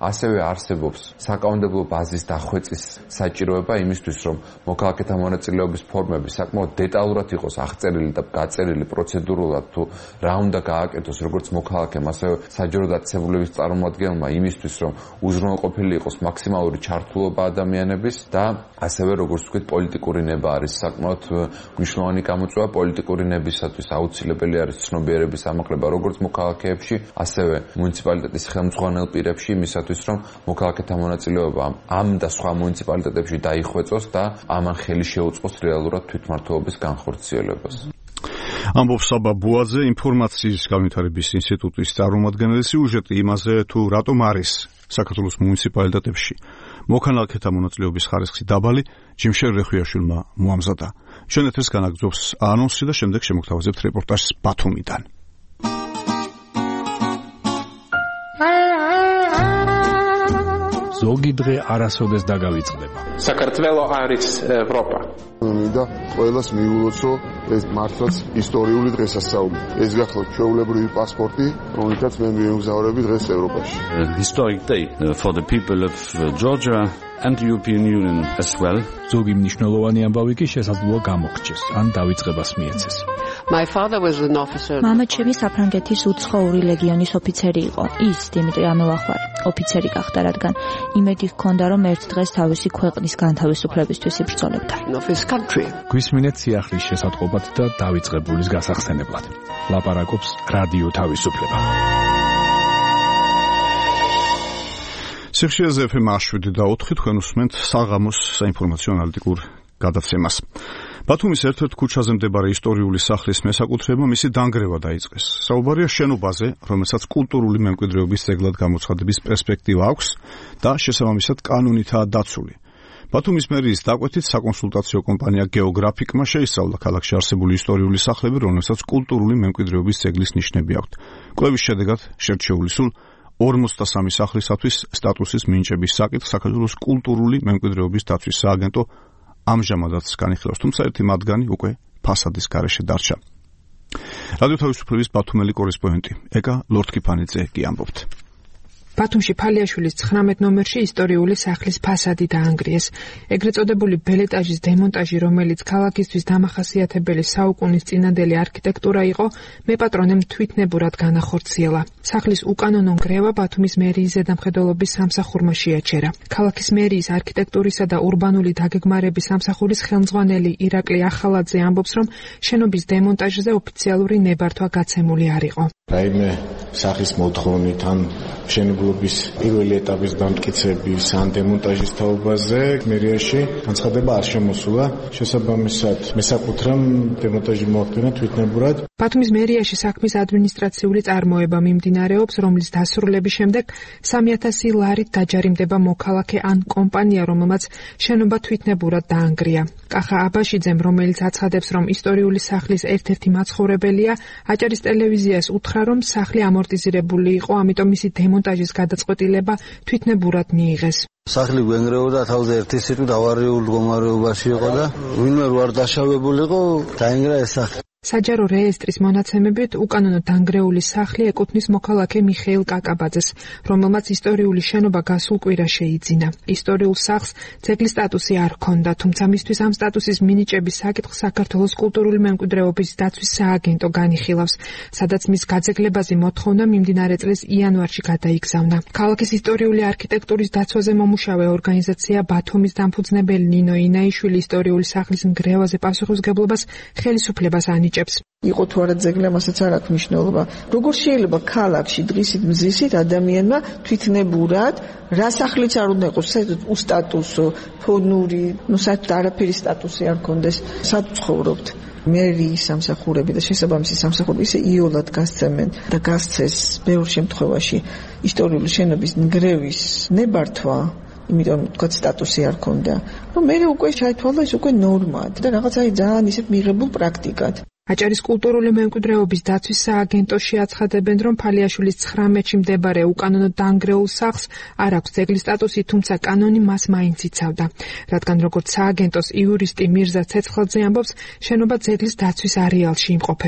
[SPEAKER 17] ასევე არსებობს საკანონმდებლო ბაზის დახვეწის საჭიროება იმისთვის, რომ მოქალაქეთა მონაწილეობის ფორმები საკმაოდ დეტალურად იყოს აღწერილი და გაწერილი პროცედურულად თუ რა უნდა გააკეთოს როგორც მოქალაქემ, ასევე საჯარო დაწესებულების წარმომადგენელმა იმისთვის, რომ უზრუნველყოფილი იყოს მაქსიმალური ჩართულობა ადამიანების და ასევე როგორც ვთქვით, პოლიტიკური ნება არის საკმაოდ მნიშვნელოვანი გამოწვევა. პოლიტიკური ნებისათვის აუცილებელი არის ცნობიერების ამაღლება როგორც მოქალაქეებში, ასევე მუნიციპალიტეტის ხელმძღვანელ პირებში იმისათვის, რომ მოქალაქეთა მონაწილეობა ამ და სხვა მუნიციპალიტეტებში დაიხვეწოს და ამან ხელი შეუწყოს რეალურად თვითმმართველობის განხორციელებას.
[SPEAKER 3] ამბობს საბა ბუაძე, ინფორმაციის განვითარების ინსტიტუტის წარმომადგენელი. სიუჟეტი იმაზე, თუ რატომ არის საქართველოს მუნიციპალიტეტებში მოქალაქეთა მონაწილეობის ხარისხი დაბალი, ჯიმშერ რეხვიაშვილმა მოამზადა. ჩვენ ეთერს განაგრძობს ანონსი და შემდეგ შემოგთავაზებთ რეპორტაჟს ბათუმიდან. ზოგი დღე არასოდეს დაგავიწყდება.
[SPEAKER 19] საქართველო არის ევროპა.
[SPEAKER 20] და ყველას მიულოცო ეს მართლაც ისტორიული დღესასწაული. ეს გახლავთ ჩვეულებრივი პასპორტი, რომელთაც მე მივგზავრები დღეს ევროპაში.
[SPEAKER 21] Historic day for the people of Georgia and the European Union as well.
[SPEAKER 3] ზოგი მნიშვნელოვანი ამბავი კი შესაძლოა გამოგრჩეს, ან დავიწყებას მიეცეს.
[SPEAKER 22] My father was an officer.
[SPEAKER 23] მამა ჩემი საფრანგეთის უცხოური ლეგიონის ოფიცერი იყო. ის დიმიტრი ამელახვარ ოფიცერი გახდა, რადგან იმედი ჰქონდა, რომ ერთ დღეს თავისი ქვეყნის განთავისუფლებისთვის იბრძოლებდა.
[SPEAKER 3] გვისმინეთ სიახლის შესატყობად და დავიწყებულის გასახსენებლად. ლაპარაკობს რადიო თავისუფლება. სიხშირეზე FM 7 თქვენ უსმენთ საღამოს საინფორმაციო ანალიტიკურ გადაცემას. ბათუმის ერთ-ერთ ქუჩაზე მდებარე ისტორიული სახლის მესაკუთრეებმა მისი დანგრევა დაიწყეს. საუბარია შენობაზე, რომელსაც კულტურული მემკვიდრეობის ძეგლად გამოცხადების პერსპექტივა აქვს და შესაბამისად კანონითაა დაცული. ბათუმის მერიის დაკვეთით საკონსულტაციო კომპანია გეოგრაფიკმა შეისწავლა ქალაქში არსებული ისტორიული სახლები, რომელსაც კულტურული მემკვიდრეობის ძეგლის ნიშნები აქვთ. კვლევის შედეგად შერჩეული სულ 43 სახლისათვის სტატუსის მინიჭების საკითხს საქართველოს კულტურული მემკვიდრეობის დაცვის სააგენტო ამჟამადაც განიხილავს, თუმცა ერთი მათგანი უკვე ფასადის გარეშე დარჩა. რადიო თავისუფლების ბათუმელი კორესპონდენტი ეკა ლორთქიფანიძე კი ამბობთ.
[SPEAKER 24] ბათუმში ფალიაშვილის 19 ნომერში ისტორიული სახლის ფასადი დაანგრიეს. ეგრეთ წოდებული ბელეტაჟის დემონტაჟი, რომელიც ქალაქისთვის დამახასიათებელი საუკუნის წინანდელი არქიტექტურა იყო, მეპატრონემ თვითნებურად განახორციელა. სახლის უკანონო ნგრევა ბათუმის მერიის ზედამხედველობის სამსახურმა შეაჩერა. ქალაქის მერიის არქიტექტურისა და ურბანული დაგეგმარების სამსახურის ხელმძღვანელი ირაკლი ახალაძე ამბობს, რომ შენობის დემონტაჟზე ოფიციალური ნებართვა გაცემული არ იყო.
[SPEAKER 25] რაიმე სახის მოთხოვნით ან მშენებლობის პირველი ეტაპის დამტკიცების ან დემონტაჟის თაობაზე მერიაში განცხადება არ შემოსულა. შესაბამისად, მესაკუთრემ დემონტაჟი მოახდინა თვითნებურად.
[SPEAKER 24] ბათუმის მერიაში საქმის ადმინისტრაციული წარმოება მიმდინარეობს, რომლის დასრულების შემდეგ 3000 ლარით დაჯარიმდება მოქალაქე ან კომპანია, რომელმაც შენობა თვითნებურად დაანგრია. კახა აბაშიძემ, რომელიც აცხადებს, რომ ისტორიული სახლის ერთ-ერთი მაცხოვრებელია, აჭარის ტელევიზიას უთხრა, რომ სახლი ამორტიზირებული იყო, ამიტომ მისი დემონტაჟის გადაწყვეტილება თვითნებურად მიიღეს.
[SPEAKER 8] სახლი გვენგრეოდა თავზე ერთი სიტყვით ავარიულ მდგომარეობაში იყო და ვინმე რო არ დაშავებულიყო, დაინგრა ეს სახლი.
[SPEAKER 24] საჯარო რეესტრის მონაცემებით უკანონო დანგრეული სახლი ეკუთვნის მოქალაქე მიხეილ კაკაბაძეს, რომელმაც ისტორიული შენობა გასულ კვირას შეიძინა. ისტორიულ სახლს ძეგლის სტატუსი არ ჰქონდა, თუმცა მისთვის ამ სტატუსის მინიჭების საკითხს საქართველოს კულტურული მემკვიდრეობის დაცვის სააგენტო განიხილავს, სადაც მის გაძეგლებაზე მოთხოვნა მიმდინარე წლის იანვარში გადაიგზავნა. ქალაქის ისტორიული არქიტექტურის დაცვაზე მომუშავე ორგანიზაცია ბათუმის დამფუძნებელი ნინო ინაიშვილი ისტორიული სახლის ნგრევაზე პასუხისმგებლობას ხელისუფლებას
[SPEAKER 26] იყო თუ არა ძეგლი, ამასაც არ აქვს მნიშვნელობა. როგორ შეიძლება ქალაქში დღისით მზისით ადამიანმა თვითნებურად რა სახლიც არ უნდა იყოს, უსტატუსო, ფონური, საერთოდ არაფერი სტატუსი არ კონდეს. სად ცხოვრობთ? მერიის სამსახურები და შესაბამისი სამსახურები ისე იოლად გასცემენ და გასცეს ბევრ შემთხვევაში ისტორიული შენობის ნგრევის ნებართვა, იმიტომ თქვა სტატუსი არ ქონდა. რომ მე უკვე ჩაითვალა ეს უკვე ნორმად და რაღაც ძალიან ისეთ მიღებულ პრაქტიკად.
[SPEAKER 24] აჭარის კულტურული მემკვიდრეობის დაცვის სააგენტოში აცხადებენ, რომ ფალიაშვილის 19-ში მდებარე უკანონო დანგრეულ სახლს არ აქვს ძეგლის სტატუსი, თუმცა კანონი მას მაინც იცავდა. რადგან როგორც სააგენტოს იურისტი მირზა ცეცხლაძე ამბობს, შენობა ძეგლის დაცვის არეალში იმყოფება.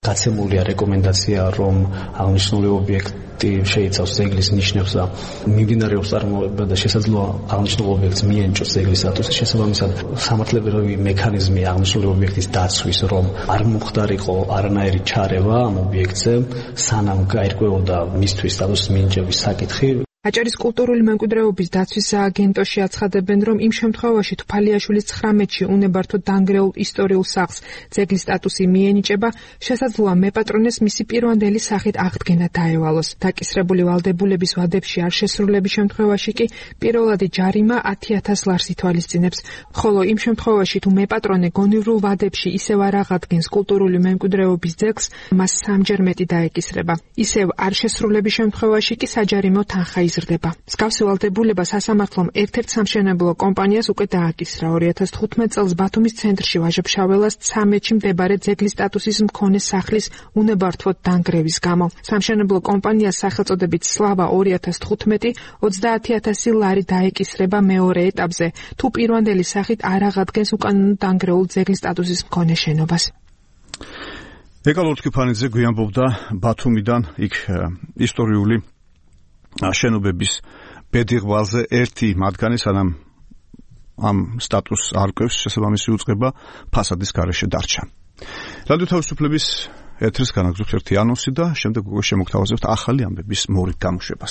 [SPEAKER 2] გაცემულია რეკომენდაცია, რომ აღნიშნული ობიექტი შეიცავს ძეგლის ნიშნებს და მიმდინარეობს წარმოება და შესაძლოა აღნიშნულ ობიექტს მიენიჭოს ძეგლის სტატუსი. შესაბამისად, სამართლებრივი მექანიზმი აღნიშნული ობიექტის დაცვის, რომ არ მომხდარიყო არანაირი ჩარევა ამ ობიექტზე, სანამ გაირკვეოდა მისთვის სტატუსის მინიჭების საკითხი.
[SPEAKER 24] აჭარის კულტურული მემკვიდრეობის დაცვის სააგენტოში აცხადებენ, რომ იმ შემთხვევაში თუ ფალიაშვილის 19-ში უნებართოდ დანგრეულ ისტორიულ სახლს ძეგლის სტატუსი მიენიჭება, შესაძლოა მეპატრონეს მისი პირვანდელი სახით აღდგენა დაევალოს. დაკისრებული ვალდებულების ვადებში არ შესრულების შემთხვევაში კი პირველადი ჯარიმა 10,000 ლარს ითვალისწინებს, ხოლო იმ შემთხვევაში თუ მეპატრონე გონივრულ ვადებში ისევ არ აღადგენს კულტურული მემკვიდრეობის ძეგლს, მას სამჯერ მეტი დაეკისრება. ისევ არ შესრულების შემთხვევაში კი საჯარიმო თანხა იზრდება. მსგავსი ვალდებულება სასამართლომ ერთ-ერთ სამშენებლო კომპანიას უკვე დააკისრა 2015 წელს ბათუმის ცენტრში ვაჟა-ფშაველას 13-ში მდებარე ძეგლის სტატუსის მქონე სახლის უნებართვოდ დანგრევის გამო. სამშენებლო კომპანიას სახელწოდებით სლავა 2015 30,000 ლარი დაეკისრება მეორე ეტაპზე, თუ პირვანდელი სახით არ აღადგენს უკანონოდ დანგრეულ ძეგლის სტატუსის მქონე შენობას.
[SPEAKER 3] ეკა ლორთქიფანიძე გვიანბობდა ბათუმიდან იქ ისტორიული შენობების ბედიღვალზე ერთი მათგანი სანამ ამ სტატუსს არკვევს შესაბამისი უწყება ფასადის გარეშე დარჩა. რადიო თავისუფლების ეთრის განაგზობთ ერთი ანონსი და შემდეგ უკვე შემოგთავაზებთ ახალი ამბების მორიგ გამოშვებას.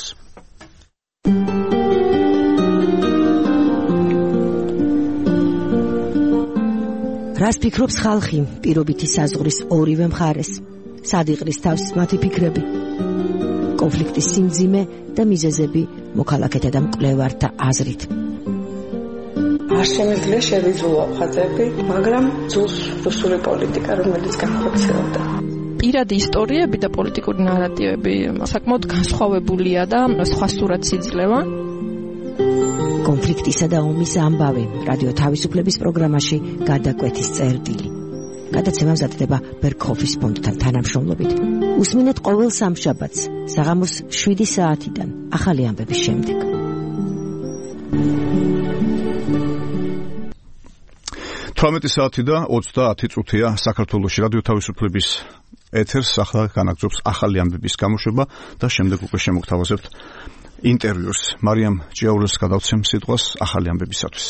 [SPEAKER 4] რას ფიქრობს ხალხი პირობითი საზღვრის ორივე მხარეს? სად იყრის თავს მათი ფიქრები? კონფლიქტის სიმძიმე და მიზეზები მოქალაქეთა და მკვლევართა აზრით.
[SPEAKER 26] არ შემიძლია შევიძულო ხაზები, მაგრამ ძულს რუსული პოლიტიკა, რომელიც განხორციელდა.
[SPEAKER 6] პირადი ისტორიები და პოლიტიკური ნარატივები საკმაოდ განსხვავებულია და სხვა სურათს იძლევა.
[SPEAKER 4] კონფლიქტისა და ომის ამბავი რადიო თავისუფლების პროგრამაში გადაკვეთის წერტილი. გადაცემა მზადდება ბერქოფის ფონდთან თანამშრომლობით. უსმინეთ ყოველ სამშაბათს საღამოს 7 საათიდან ახალი ამბების შემდეგ.
[SPEAKER 3] საათი და 30 წუთია საქართველოში რადიო თავისუფლების ეთერს ახლა განაგზობს ახალი ამბების გამოშვება და შემდეგ უკვე შემოგთავაზებთ ინტერვიუს. მარიამ ჭიაურელს გადავცემ სიტყვას ახალი ამბებისათვის.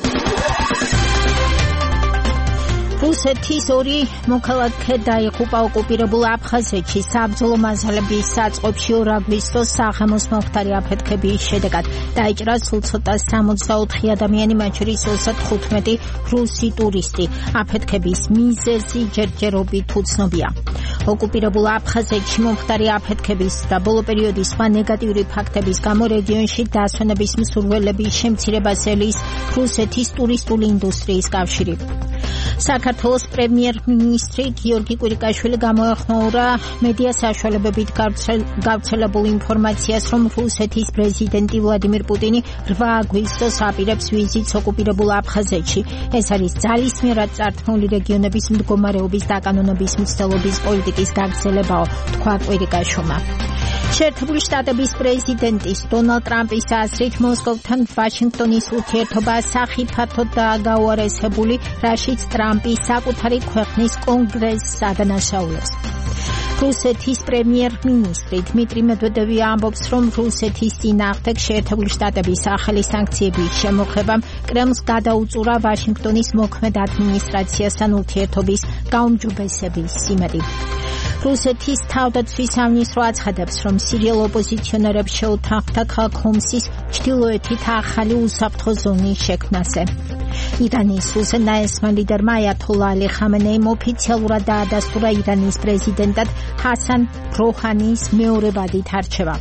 [SPEAKER 9] რუსეთის ორი მოქალაქე დაიღუპა ოკუპირებულ აფხაზეთში საბრძოლო მასალების საწყობში 2 აგვისტოს საღამოს მომხდარი აფეთქების შედეგად. დაიჭრა სულ ცოტა 64 ადამიანი, მათ შორის 35 რუსი ტურისტი. აფეთქების მიზეზი ჯერჯერობით უცნობია. ოკუპირებულ აფხაზეთში მომხდარი აფეთქების და ბოლო პერიოდის სხვა ნეგატიური ფაქტების გამო რეგიონში დასვენების მსურველების შემცირებას ელის რუსეთის ტურისტული ინდუსტრიის კავშირი. საქართველოს პრემიერ-მინისტრი გიორგი კვირიკაშვილი გამოეხმაურა მედია საშუალებებით გავრცელებულ ინფორმაციას, რომ რუსეთის პრეზიდენტი ვლადიმირ პუტინი 8 აგვისტოს აპირებს ვიზიტს ოკუპირებულ აფხაზეთში. ეს არის ძალისმიერად წართმული რეგიონების მდგომარეობის დაკანონების მცდელობის პოლიტიკის გაგრძელებაო, თქვა კვირიკაშვილმა. შეერთებული შტატების პრეზიდენტის დონალდ ტრამპის აზრით მოსკოვთან ვაშინგტონის ურთიერთობა სახიფათოდაა გაუარესებული, რაშიც ტრამპი საკუთარი ქვეყნის კონგრესს ადანაშაულებს. რუსეთის პრემიერ-მინისტრი დმიტრი მედვედევი ამბობს, რომ რუსეთის წინააღმდეგ შეერთებული შტატების ახალი სანქციების შემოღებამ კრემლს გადაუწურა ვაშინგტონის მოქმედ ადმინისტრაციასთან ურთიერთობის გაუმჯობესების სიმედი. რუსეთის თავდაცვის სამინისტრო აცხადებს, რომ სირიელ ოპოზიციონერებს შეუთანხმდა ქალაქ ჰომსის ჩრდილოეთით ახალი უსაფრთხო ზონის შექმნაზე. ირანის უზენაესმა ლიდერმა აიათოლა ალი ხამენეიმ ოფიციალურად დაადასტურა ირანის პრეზიდენტად ჰასან როჰანის მეორე ვადით არჩევა.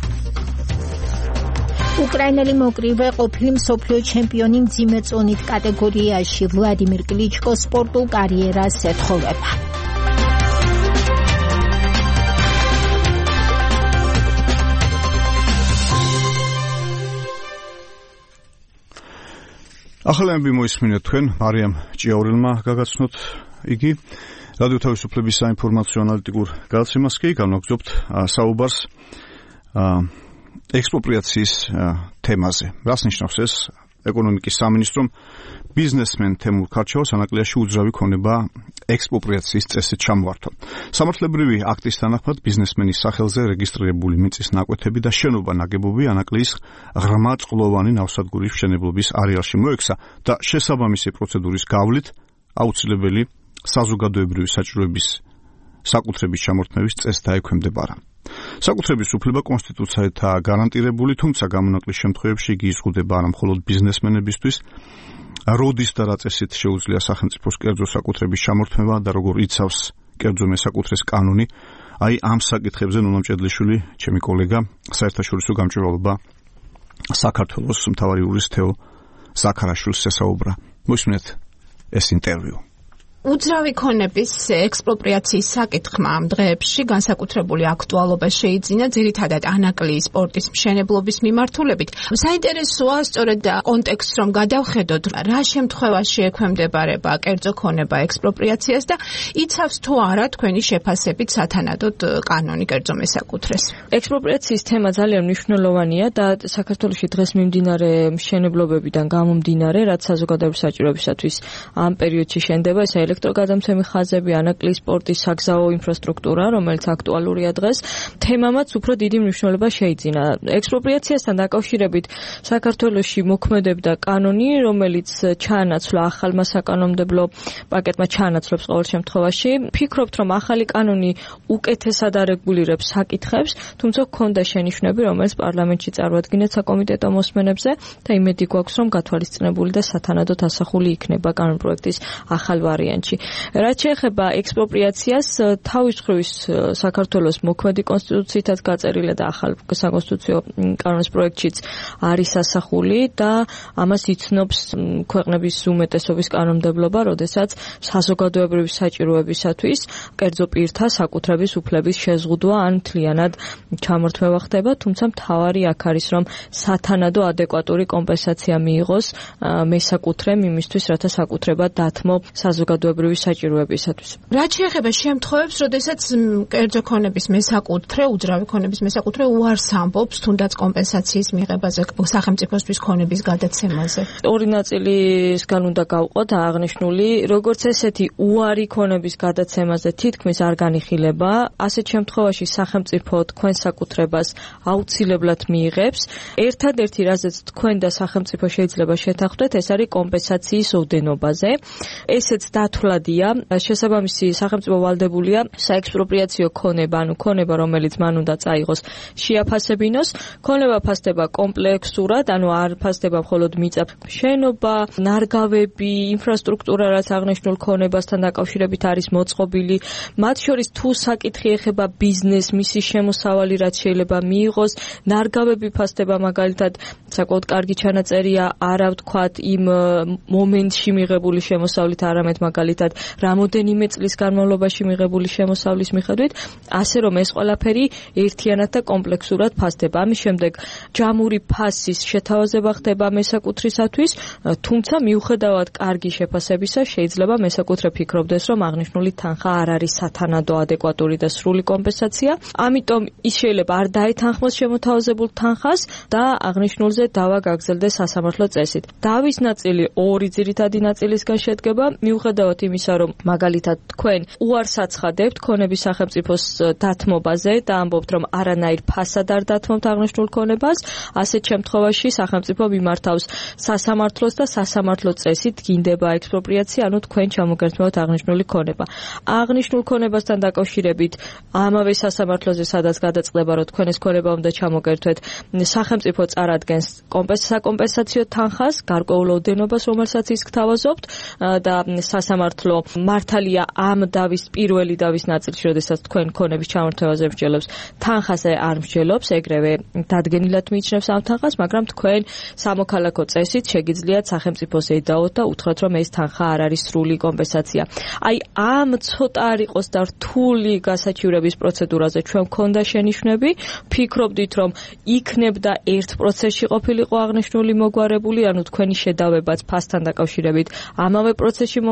[SPEAKER 9] უკრაინელი მოკრივე ყოფილი მსოფლიო ჩემპიონი მძიმე წონით კატეგორიაში ვლადიმირ კლიჩკო სპორტულ კარიერას ეთხოვება.
[SPEAKER 3] ახალი ამბები მოისმინეთ თქვენ მარიამ ჭიაურელმა გაგაცნოთ იგი რადიო თავისუფლების საინფორმაციო ანალიტიკურ გადაცემას კი განვაგრძობთ საუბარს ექსპროპრიაციის თემაზე. რას ნიშნავს ეს? ეკონომიკის სამინისტრომ ბიზნესმენ თემურ ქარჩაოს ანაკლიაში უძრავი ქონება ექსპროპრიაციის წესით ჩამოართვა. სამართლებრივი აქტის თანახმად ბიზნესმენის სახელზე რეგისტრირებული მიწის ნაკვეთები და შენობა ნაგებობი ანაკლიის ღრმა წყლოვანი ნავსადგურის მშენებლობის არეალში მოექცა და შესაბამისი პროცედურის გავლით აუცილებელი საზოგადოებრივი საჭიროების საკუთრების ჩამორთმევის წესს დაექვემდებარა. საკუთრების უფლება კონსტიტუციითაა გარანტირებული, თუმცა გამონაკლისის შემთხვევებში იგი იზღუდება არა მხოლოდ ბიზნესმენებისთვის, როდის და რა წესით შეუძლია სახელმწიფოს კერძო საკუთრების ჩამორთმევა და როგორ იცავს კერძო მესაკუთრეს კანონი. აი ამ საკითხებზე ნუნა მჭედლიშვილი, ჩემი კოლეგა, საერთაშორისო გამჭვირვალობა საქართველოს მთავარი იურისტ თეო ზაქარაშვილს ესაუბრა. მოისმინეთ ეს ინტერვიუ.
[SPEAKER 9] უძრავი ქონების ექსპროპრიაციის საკითხმა ამ დღეებში განსაკუთრებული აქტუალობა შეიძინა ძირითადად ანაკლიის პორტის მშენებლობის მიმართულებით. საინტერესოა სწორედ კონტექსტს რომ გადავხედოთ, რა შემთხვევაში ექვემდებარება კერძო ქონება ექსპროპრიაციას და იცავს თუ არა თქვენი შეფასებით სათანადოდ კანონი კერძო მესაკუთრეს.
[SPEAKER 15] ექსპროპრიაციის თემა ძალიან მნიშვნელოვანია და საქართველოში დღეს მიმდინარე მშენებლობებიდან გამომდინარე, რაც საზოგადოების საჭიროებისათვის ამ პერიოდში შენდება, ეს ელექტროგადამცემი ხაზები, ანაკლიის პორტის საგზაო ინფრასტრუქტურა, რომელიც აქტუალურია დღეს, თემამაც უფრო დიდი მნიშვნელობა შეიძინა. ექსპროპრიაციასთან დაკავშირებით საქართველოში მოქმედებდა კანონი, რომელიც ჩაანაცვლა ახალმა საკანონმდებლო პაკეტმა ჩაანაცვლებს ყოველ შემთხვევაში. ფიქრობთ, რომ ახალი კანონი უკეთესად არეგულირებს საკითხებს, თუმცა ჰქონდა შენიშვნები, რომელიც პარლამენტში წარუადგინეთ საკომიტეტო მოსმენებზე და იმედი გვაქვს, რომ გათვალისწინებული და სათანადოდ ასახული იქნება კანონპროექტის ახალ ვარიანტი. რაც შეეხება ექსპროპრიაციას, თავის მხრივ საქართველოს მოქმედი კონსტიტუციითაც გაწერილი და ახალ საკონსტიტუციო კანონის პროექტშიც არის ასახული და ამას იცნობს ქვეყნების უმეტესობის კანონმდებლობა, როდესაც საზოგადოებრივი საჭიროებისათვის კერძო პირთა საკუთრების უფლების შეზღუდვა ან მთლიანად ჩამორთმევა ხდება, თუმცა მთავარი აქ არის, რომ სათანადო ადეკვატური კომპენსაცია მიიღოს მესაკუთრემ იმისთვის, რათა საკუთრება დათმო საზოგადოებრივი საჭიროებისათვის. რაც შეეხება შემთხვევებს, როდესაც კერძო ქონების მესაკუთრე, უძრავი ქონების მესაკუთრე უარს ამბობს თუნდაც კომპენსაციის მიღებაზე, სახელმწიფოსთვის ქონების გადაცემაზე. ორი ნაწილისგან უნდა გავყოთ აღნიშნული, როგორც ესეთი უარი ქონების გადაცემაზე თითქმის არ განიხილება, ასეთ შემთხვევაში სახელმწიფო თქვენ საკუთრებას აუცილებლად მიიღებს. ერთადერთი რაზეც თქვენ და სახელმწიფო შეიძლება შეთანხმდეთ, ეს არის კომპენსაციის ოდენობაზე. ესეც დათვლადია, შესაბამისი სახელმწიფო ვალდებულია საექსპროპრიაციო ქონება, ანუ ქონება, რომელიც მან უნდა წაიღოს, შეაფასებინოს. ქონება ფასდება კომპლექსურად, ანუ არ ფასდება მხოლოდ მიწა, შენობა, ნარგავები, ინფრასტრუქტურა, რაც აღნიშნულ ქონებასთან დაკავშირებით არის მოწყობილი. მათ შორის თუ საკითხი ეხება ბიზნესს, მისი შემოსავალი, რაც შეიძლება მიიღოს, ნარგავები ფასდება მაგალითად, საკმაოდ კარგი ჩანაწერია, არა ვთქვათ იმ მომენტში მიღებული შემოსავლით, არამედ მაგალითად რამოდენიმე წლის განმავლობაში მიღებული შემოსავლის მიხედვით, ასე რომ ეს ყველაფერი ერთიანად და კომპლექსურად ფასდება. ამის შემდეგ ჯამური ფასის შეთავაზება ხდება მესაკუთრისათვის, თუმცა მიუხედავად კარგი შეფასებისა, შეიძლება მესაკუთრე ფიქრობდეს, რომ აღნიშნული თანხა არ არის სათანადო ადეკვატური და სრული კომპენსაცია, ამიტომ ის შეიძლება არ დაეთანხმოს შემოთავაზებულ თანხას და აღნიშნულზე დავა გაგრძელდეს სასამართლო წესით. დავის ნაწილი ორი ძირითადი ნაწილისგან შედგება, მიუხედავად იმისა, რომ მაგალითად თქვენ უარს აცხადებთ ქონების სახელმწიფოს დათმობაზე და ამბობთ, რომ არანაირ ფასად არ დათმობთ აღნიშნულ ქონებას, ასეთ შემთხვევაში სახელმწიფო მიმართავს სასამართლოს და სასამართლო წესით გინდება ექსპროპრიაცია, ანუ თქვენ ჩამოგერთმევთ აღნიშნული ქონება. აღნიშნულ ქონებასთან დაკავშირებით ამავე სასამართლოზე, სადაც გადაწყდება, რომ თქვენ ეს ქონება უნდა ჩამოგერთვეთ, სახელმწიფო წარადგენს საკომპენსაციო თანხას, გარკვეულ ოდენობას, რომელსაც ის გთავაზობთ და სასამართლო მართალია ამ დავის პირველი დავის ნაწილში, როდესაც თქვენ ქონების ჩამორთმევაზე მსჯელობს, თანხაზე არ მსჯელობს, ეგრევე დადგენილად მიიჩნევს ამ თანხას, მაგრამ თქვენ სამოქალაქო წესით შეგიძლიათ სახელმწიფოს ედაოთ და უთხრათ, რომ ეს თანხა არ არის სრული კომპენსაცია. აი ამ ცოტა არ იყოს და რთული გასაჩივრების პროცედურაზე ჩვენ მქონდა შენიშვნები, ფიქრობდით, რომ იქნებდა ერთ პროცესში ყოფილიყო აღნიშნული მოგვარებული, ანუ თქვენი შედავებაც ფასთან დაკავშირებით ამავე პროცესში მომხდარიყო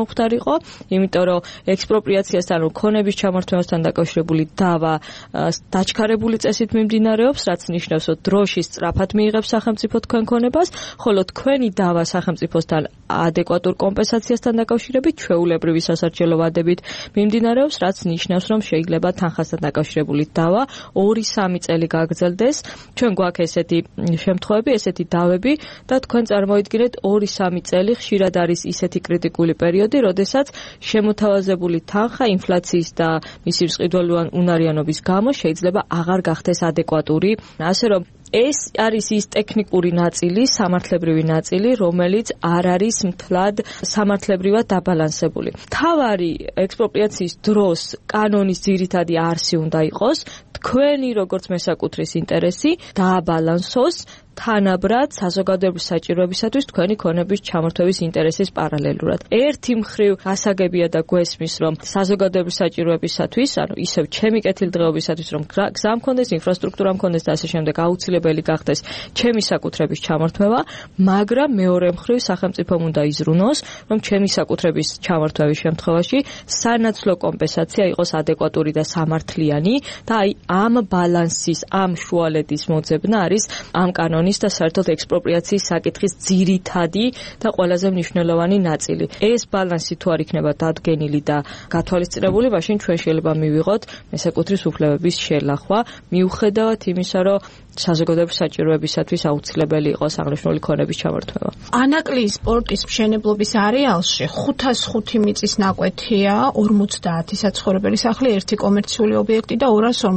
[SPEAKER 15] იყო, იმიტომ რომ ექსპროპრიაციასთან ქონების ჩამართვასთან დაკავშირებული დავა დაჩქარებული წესით მიმდინარეობს, რაც ნიშნავს, რომ დროში სწრაფად მიიღებს სახელმწიფო თქვენ ქონებას, ხოლო თქვენი დავა სახელმწიფოსთან ადეკვატურ კომპენსაციასთან დაკავშირებით ჩვეულებრივი სასარგებლო ვადებით მიმდინარეობს, რაც ნიშნავს, რომ შეიძლება თანხასთან დაკავშირებული დავა 2-3 წელი გაგრძელდეს. ჩვენ გვაქვს ესეთი შემთხვევები, ესეთი დავები და თქვენ წარმოიდგინეთ 2-3 წელი ხშირად არის ისეთი კრიტიკული პერიოდი, როდესაც შემოთავაზებული თანხა ინფლაციის და მისი მსყიდველოვანი უნარიანობის გამო შეიძლება აღარ გახდეს ადეკვატური, ასე რომ ეს არის ის ტექნიკური ნაწილი, სამართლებრივი ნაწილი, რომელიც არ არის მთლად სამართლებრივად დაბალანსებული. თავარი ექსპროპრიაციის დროს კანონის ძირითადი არსი უნდა იყოს, თქვენი როგორც მესაკუთრის ინტერესი დააბალანსოს თანაბრად საზოგადოების საჭიროებისათვის თქვენი ქონების ჩამორთვების ინტერესის პარალელურად. ერთი მხრივ გასაგებია და გვესმის, რომ საზოგადოების საჭიროებისათვის, ანუ ისევ ჩემი კეთილდღეობისათვის, რომ გზა მქონდეს, ინფრასტრუქტურა მქონდეს და ასე შემდეგ, აუცილებელი გახდეს ჩემი საკუთრების ჩამორთმევა, მაგრამ მეორე მხრივ სახელმწიფომ უნდა იზრუნოს, რომ ჩემი საკუთრების ჩამორთმევის შემთხვევაში სანაცვლო კომპენსაცია იყოს ადეკვატური და სამართლიანი და აი ამ ბალანსის, ამ შუალედის მოძებნა არის ამ კანონის და საერთოდ ექსპროპრიაციის საკითხის ძირითადი და ყველაზე მნიშვნელოვანი ნაწილი. ეს ბალანსი თუ არ იქნება დადგენილი და გათვალისწინებული, მაშინ ჩვენ შეიძლება მივიღოთ მესაკუთრის უფლებების შელახვა, მიუხედავად იმისა, რომ საზოგადოების საჭიროებისათვის აუცილებელი იყოს აღნიშნული ქონების ჩამორთმევა.
[SPEAKER 9] ანაკლიის სპორტის მშენებლობის არეალში 505 მიწის ნაკვეთია, 50 საცხოვრებელი სახლი, 1 კომერციული ობიექტი და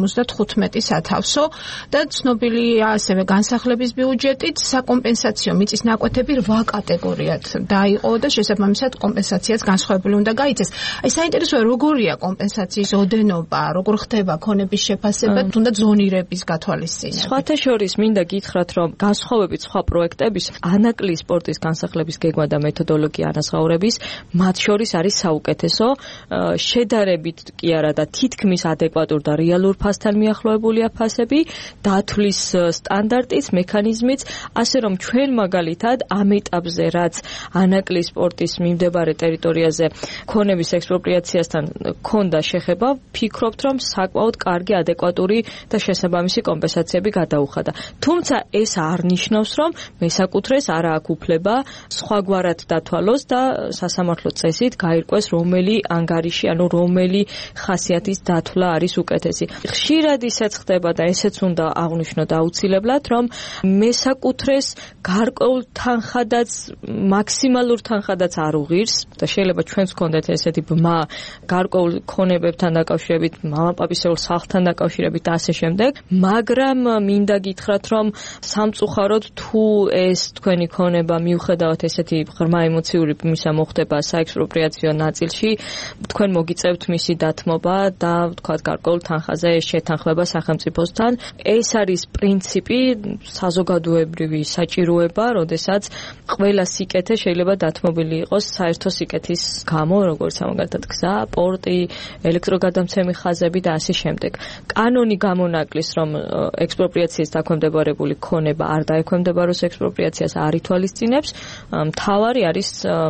[SPEAKER 9] 255 სათავსო და ცნობილია ასევე განსახლების ბიუჯეტით საკომპენსაციო მიწის ნაკვეთები 8 კატეგორიად დაიყო და შესაბამისად კომპენსაციაც განსხვავებული უნდა გაიცეს. აი საინტერესოა როგორია კომპენსაციის ოდენობა, როგორ ხდება ქონების შეფასება, თუნდაც ზონირების გათვალისწინება.
[SPEAKER 15] შორის მინდა გითხრათ, რომ განსხვავებით სხვა პროექტების, ანაკლიის სპორტის განსახლების გეგმა და მეთოდოლოგია ანაზღაურების, მათ შორის არის საუკეთესო, შედარებით კი არა და თითქმის ადეკვატურ და რეალურ ფასთან მიახლოებულია ფასები, დათვლის სტანდარტიც, მექანიზმიც, ასე რომ ჩვენ მაგალითად ამ ეტაპზე, რაც ანაკლიის სპორტის მიმდებარე ტერიტორიაზე ქონების ექსპროპრიაციასთან ქონდა შეხება, ვფიქრობთ, რომ საკმაოდ კარგი, ადეკვატური და შესაბამისი კომპენსაციები გადაუხადა. თუმცა ეს არ ნიშნავს, რომ მესაკუთრეს არ აქვს უფლება სხვაგვარად დათვალოს და სასამართლო წესით გაირკვეს რომელი ანგარიში, ანუ რომელი ხასიათის დათვლა არის უკეთესი. ხშირად ისეც ხდება და ესეც უნდა აღვნიშნოთ აუცილებლად, რომ მესაკუთრეს გარკვეულ თანხადაც, მაქსიმალურ თანხადაც არ უღირს და შეიძლება ჩვენს გქონდეთ ესეთი ბმა გარკვეულ ქონებებთან დაკავშირებით, მამაპაპისეულ სახლთან დაკავშირებით და ასე შემდეგ, მაგრამ მინდა გითხრათ, რომ სამწუხაროდ თუ ეს თქვენი ქონება მიუხედავად ესეთი ღრმა ემოციური მისა მოხდება საექსპროპრიაციო ნაწილში, თქვენ მოგიწევთ მისი დათმობა და თქვათ გარკვეულ თანხაზე შეთანხმება სახელმწიფოსთან. ეს არის პრინციპი, საზოგადოებრივი საჭიროება, როდესაც ყველა სიკეთე შეიძლება დათმობილი იყოს საერთო სიკეთის გამო, როგორც ამაგათად გზა, პორტი, ელექტროგადამცემი ხაზები და ასე შემდეგ. კანონი გამონაკლის, რომ ექსპროპრიაციას დაქვემდებარებული ქონება არ დაექვემდებაროს ექსპროპრიაციას არ ითვალისწინებს, მთავარი არის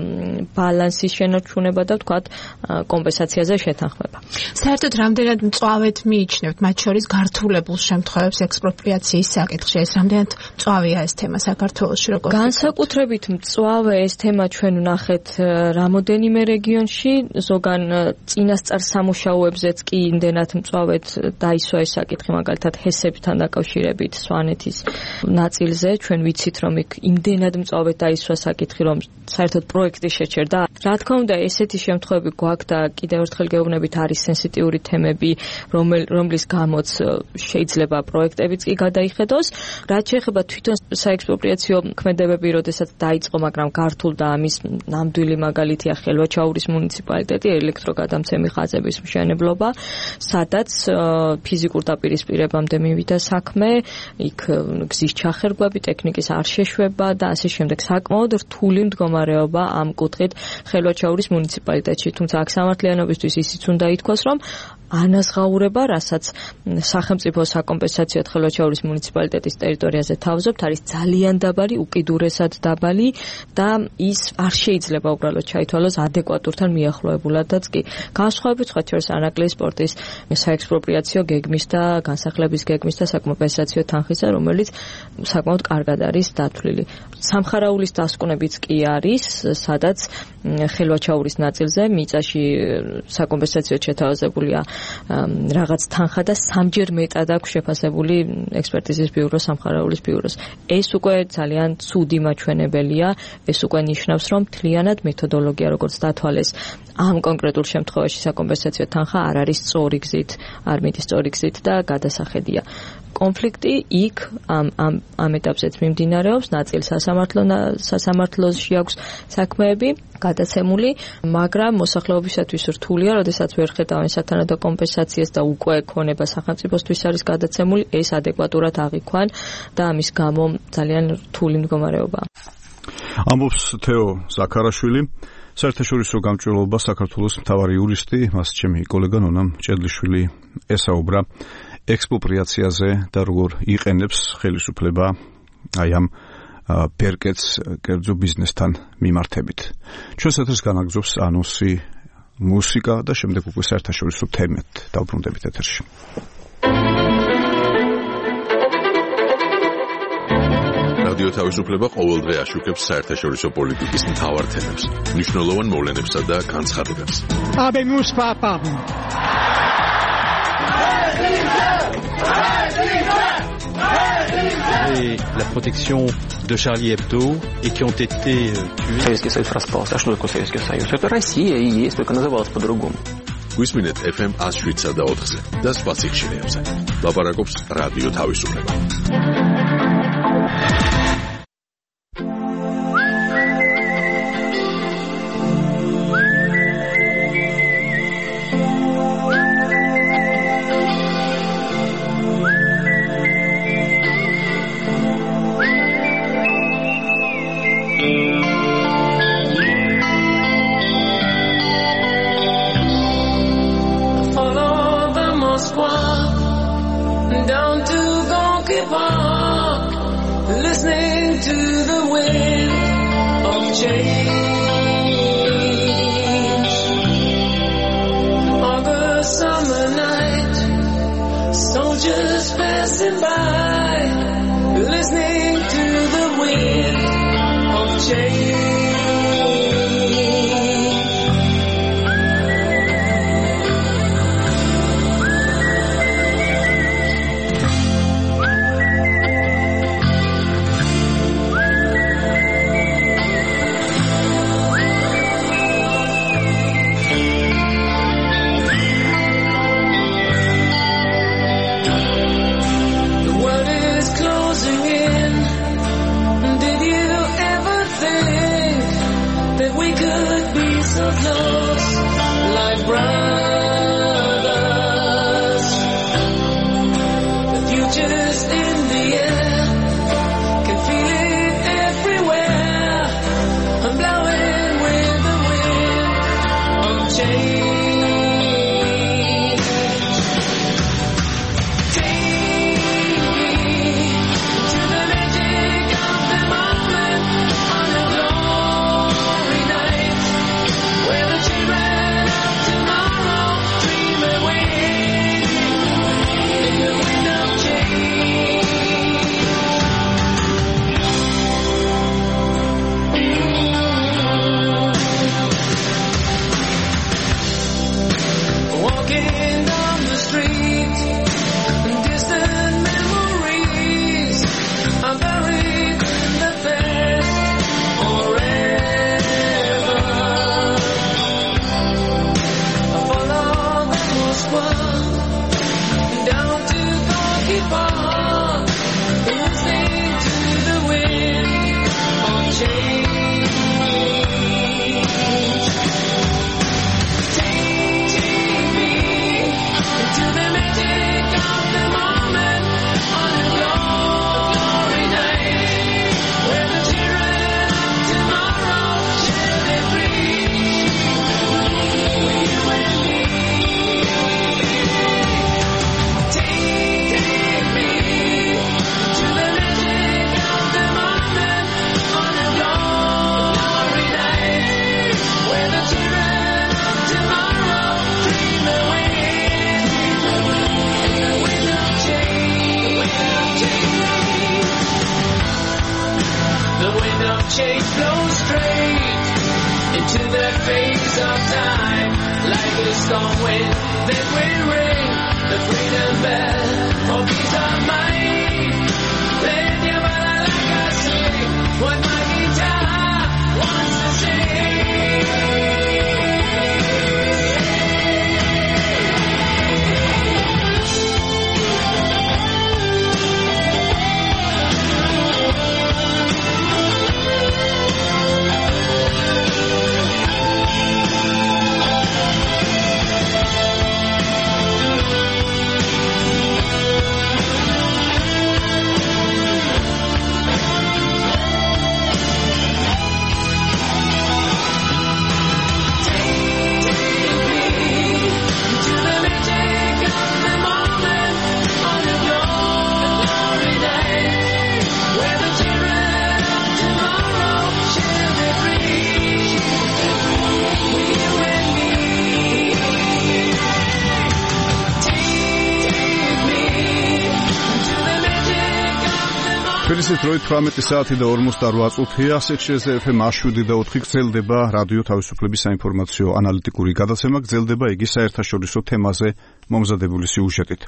[SPEAKER 15] ბალანსის შენარჩუნება და ვთქვათ კომპენსაციაზე შეთანხმება.
[SPEAKER 9] საერთოდ რამდენად მწვავედ მიიჩნევთ მათ შორის გართულებულ შემთხვევებს ექსპროპრიაციის საკითხში? ეს რამდენად მწვავეა ეს თემა საქართველოში, როგორ
[SPEAKER 15] განსაკუთრებით მწვავე ეს თემა ჩვენ ვნახეთ რამოდენიმე რეგიონში, ზოგან წინასწარ სამუშაოებზეც კი იმდენად მწვავედ დაისვა ეს საკითხი, მაგალითად ჰესებთან დაკავშირებით სვანეთის ნაწილზე, ჩვენ ვიცით, რომ იქ იმდენად მწვავედ დაისვა საკითხი, რომ საერთოდ პროექტი შეჩერდა. რა თქმა უნდა, ესეთი შემთხვევები გვაქვს და კიდევ ერთხელ გეუბნებით, არის სენსიტიური თემები, რომლის გამოც შეიძლება პროექტებიც კი გადაიხედოს. რაც შეეხება თვითონ საექსპროპრიაციო ქმედებები, როდესაც დაიწყო, მაგრამ გართულდა ამის ნამდვილი მაგალითია ხელვაჩაურის მუნიციპალიტეტი, ელექტროგადამცემი ხაზების მშენებლობა, სადაც ფიზიკურ დაპირისპირებამდე მივიდა საქმე, იქ გზის ჩახერგვები, ტექნიკის არ შეშვება და ასე შემდეგ. საკმაოდ რთული მდგომარეობა ამ კუთხით ხელვაჩაურის მუნიციპალიტეტში, თუმცა აქ სამართლიანობისთვის ისიც უნდა ითქვას, რომ ანაზღაურება, რასაც სახელმწიფო საკომპენსაციოდ ხელვაჩაურის მუნიციპალიტეტის ტერიტორიაზე თავზობთ, არის ძალიან დაბალი, უკიდურესად დაბალი და ის არ შეიძლება უბრალოდ ჩაითვალოს ადეკვატურთან მიახლოებულადაც კი. განსხვავებით სხვა შორის ანაკლიის სპორტის საექსპროპრიაციო გეგმის და განსახლების გეგმის და საკომპენსაციო თანხისა, რომელიც საკმაოდ კარგად არის დათვლილი. სამხარაულის დასკვნებიც კი არის, სადაც ხელვაჩაურის ნაწილზე მიწაში საკომპენსაციოდ შეთავაზებულია რაღაც თანხა და 3-ჯერ მეტად აქვს შეფასებული ექსპერტიზის ბიურო სამხარაულის ბიუროს. ეს უკვე ძალიან ცუდი მაჩვენებელია, ეს უკვე ნიშნავს, რომ მთლიანად მეთოდოლოგია როგორც დათვალეს ამ კონკრეტულ შემთხვევაში საკომპენსაციო თანხა არ არის სწორი გზით, არ მიდის სწორი გზით და გადასახედია. კონფლიქტი იქ ამ ეტაპზეც მიმდინარეობს, ნაწილ სასამართლოში აქვს საქმეები გადაცემული, მაგრამ მოსახლეობისათვის რთულია, როდესაც ვერ ხედავენ სათანადო კომპენსაციას და უკვე ქონება სახელმწიფოსთვის არის გადაცემული, ეს ადეკვატურად აღიქვან და ამის გამო ძალიან რთული მდგომარეობაა.
[SPEAKER 3] ამბობს თეო ზაქარაშვილი, საერთაშორისო გამჭვირვალობა საქართველოს მთავარი იურისტი, მას ჩემი კოლეგა ნონა ჭედლიშვილი ესაუბრა ექსპროპრიაციაზე და როგორ იყენებს ხელისუფლება აი ამ პერკეტს კერძო ბიზნესთან მიმართებით. ჩვენს ეთერს განაგზობს ანონსი, მუსიკა და შემდეგ უკვე საერთაშორისო თემით დავბრუნდებით ეთერში.
[SPEAKER 1] რადიო თავისუფლება ყოველდღე აშუქებს საერთაშორისო პოლიტიკის მთავარ თემებს, მნიშვნელოვან მოვლენებსა და განცხადებებს.
[SPEAKER 5] Habemus papam.
[SPEAKER 10] Et la protection de Charlie Hebdo et qui ont été tués.
[SPEAKER 11] Советский Союз распался. А что такое Советский Союз? Это Россия и есть, только называлась по-другому.
[SPEAKER 1] Გვისმინეთ FM 107 და 4-ზე და სხვა სიხშირეებზე. ლაპარაკობს რადიო თავისუფლება.
[SPEAKER 12] Down to Gonky Park.
[SPEAKER 5] face of time, like a storm wind that will ring the freedom bell for peace of mind. Then you better like I sing what my guitar wants to sing.
[SPEAKER 7] თბილისის დროით 18 საათი და 48 წუთია. სექშენზე FM 107.4 გრძელდება რადიო თავისუფლების საინფორმაციო ანალიტიკური გადაცემა. გრძელდება იგი საერთაშორისო თემაზე მომზადებული სიუჟეტით.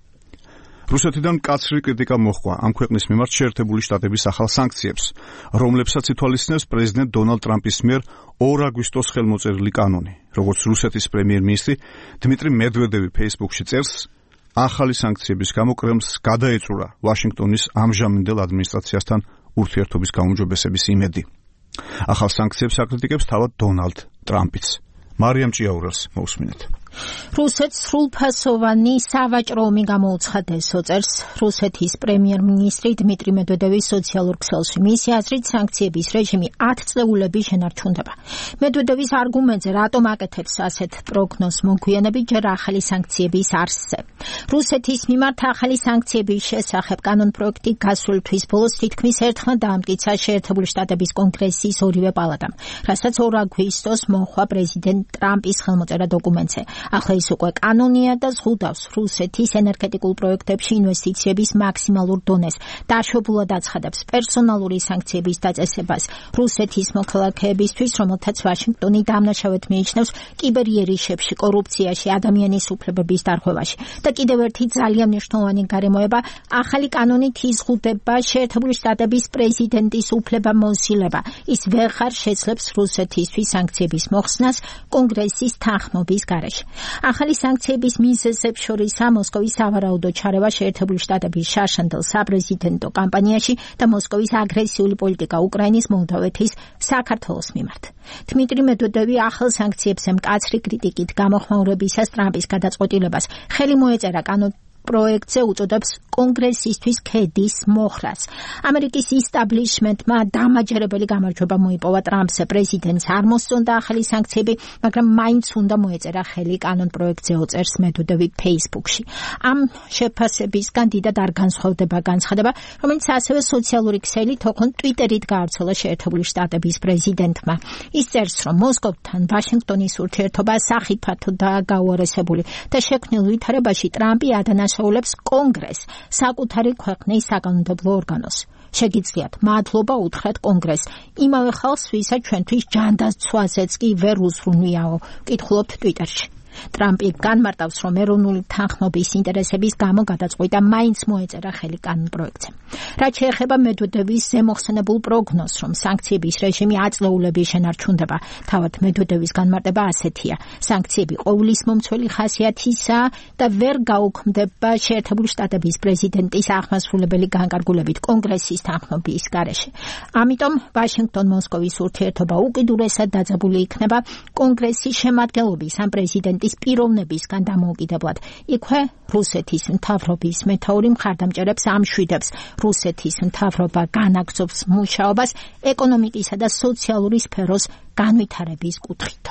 [SPEAKER 7] რუსეთიდან მკაცრი კრიტიკა მოჰყვა ამ ქვეყნის მიმართ შეერთებული შტატების ახალ სანქციებს, რომლებსაც ითვალისწინებს პრეზიდენტ დონალდ ტრამპის მიერ 2 აგვისტოს ხელმოწერილი კანონი. როგორც რუსეთის პრემიერ-მინისტრი დმიტრი მედვედევი Facebook-ში წერს, ახალი სანქციების გამო კრემლს გადაეწურა ვაშინგტონის ამჟამინდელ ადმინისტრაციასთან ურთიერთობის გაუმჯობესების იმედი. ახალ სანქციებს აკრიტიკებს თავად დონალდ ტრამპიც. მარიამ ჭიაურელს მოусმინეთ.
[SPEAKER 9] რუსეთს სრულფასოვანი სავაჭრო ომი გამოუცხადეს, წერს რუსეთის პრემიერ-მინისტრი დმიტრი მედვედევი სოციალურ ქსელში. მისი აზრით, სანქციების რეჟიმი 10 წლეულები შენარჩუნდება. მედვედევის არგუმენტზე, რატომ აკეთებს ასეთ პროგნოზს მოგვიანებით ჯერ ახალი სანქციების არსზე. რუსეთის მიმართ ახალი სანქციების შესახებ კანონპროექტი გასული თვის ბოლოს თითქმის ერთხმად დაამტკიცა შეერთებული შტატების კონგრესის ორივე პალატამ, რასაც 2 აგვისტოს მოჰყვა პრეზიდენტ ტრამპის ხელმოწერა დოკუმენტზე. ახლა ის უკვე კანონია და ზღუდავს რუსეთის ენერგეტიკულ პროექტებში ინვესტიციების მაქსიმალურ დონეს. დაშვებულად აცხადებს პერსონალური სანქციების დაწესებას რუსეთის მოქალაქეებისთვის, რომელთაც ვაშინგტონი დამნაშავედ მიიჩნევს კიბერიერიშებში, კორუფციაში, ადამიანის უფლებების დარღვევაში. და კიდევ ერთი ძალიან მნიშვნელოვანი გარემოება, ახალი კანონით იზღუდება შეერთებული შტატების პრეზიდენტის უფლებამოსილება. ის ვეღარ შეძლებს რუსეთისთვის სანქციების მოხსნას კონგრესის თანხმობის გარეშე. ახალი სანქციების მიზეზებს შორისაა მოსკოვის სავარაუდო ჩარევა შეერთებული შტატების შარშანდელ საპრეზიდენტო კამპანიაში და მოსკოვის აგრესიული პოლიტიკა უკრაინის, მოლდოვეთის, საქართველოს მიმართ. დმიტრი მედვედევი ახალ სანქციებზე მკაცრი კრიტიკით გამოხმაურებისას ტრამპის გადაწყვეტილებას ხელი მოეწერა პროექტზე უწოდებს კონგრესისთვის ქედის მოხრას. ამერიკის ისტაბლიშმენტმა დამაჯერებელი გამარჯვება მოიპოვა ტრამპს. პრეზიდენტს არ მოსწონდა ახალი სანქციები, მაგრამ მაინც უნდა მოეწერა ხელი კანონპროექტზე, წერს მედვედევი Facebook-ში. ამ შეფასებისგან დიდად არ განსხვავდება განცხადება, რომელიც ასევე სოციალური ქსელი თოქონ Twitter-ით გაავრცელა შეერთებული შტატების პრეზიდენტმა. ის წერს, რომ მოსკოვთან ვაშინგტონის ურთიერთობა სახიფათოდაა გაუარესებული და შექმნილ ვითარებაში ტრამპი ადანაშაულებს კონგრესს, საკუთარი ქვეყნის საკანონმდებლო ორგანოს. შეგიძლიათ მადლობა უთხრათ კონგრესს, იმავე ხალხს, ვისაც ჩვენთვის ჯანდაცვაზეც კი ვერ უსრუნვიაო, კითხულობთ Twitter-ში. ტრამპი განმარტავს, რომ ეროვნული თანხმობის ინტერესების გამო გადაწყვიტა მაინც მოეწერა ხელი კანონპროექტზე. რაც შეეხება მედვედევის ზემოხსენებულ პროგნოზს, რომ სანქციების რეჟიმი 10 წლეულები შენარჩუნდება, თავად მედვედევის განმარტება ასეთია: სანქციები ყოვლისმომცველი ხასიათისაა და ვერ გაუქმდება შეერთებული შტატების პრეზიდენტის აღმასრულებელი განკარგულებით კონგრესის თანხმობის გარეშე. ამიტომ ვაშინგტონ-მოსკოვის ურთიერთობა უკიდურესად დაძაბული იქნება კონგრესის შემადგენლობის ან პრეზიდენტის პიროვნებისგან დამოუკიდებლად. იქვე რუსეთის მთავრობის მეთაური მხარდამჭერებს ამშვიდებს. რუსეთის მთავრობა განაგრძობს მუშაობას ეკონომიკისა და სოციალური სფეროს განვითარების კუთხით.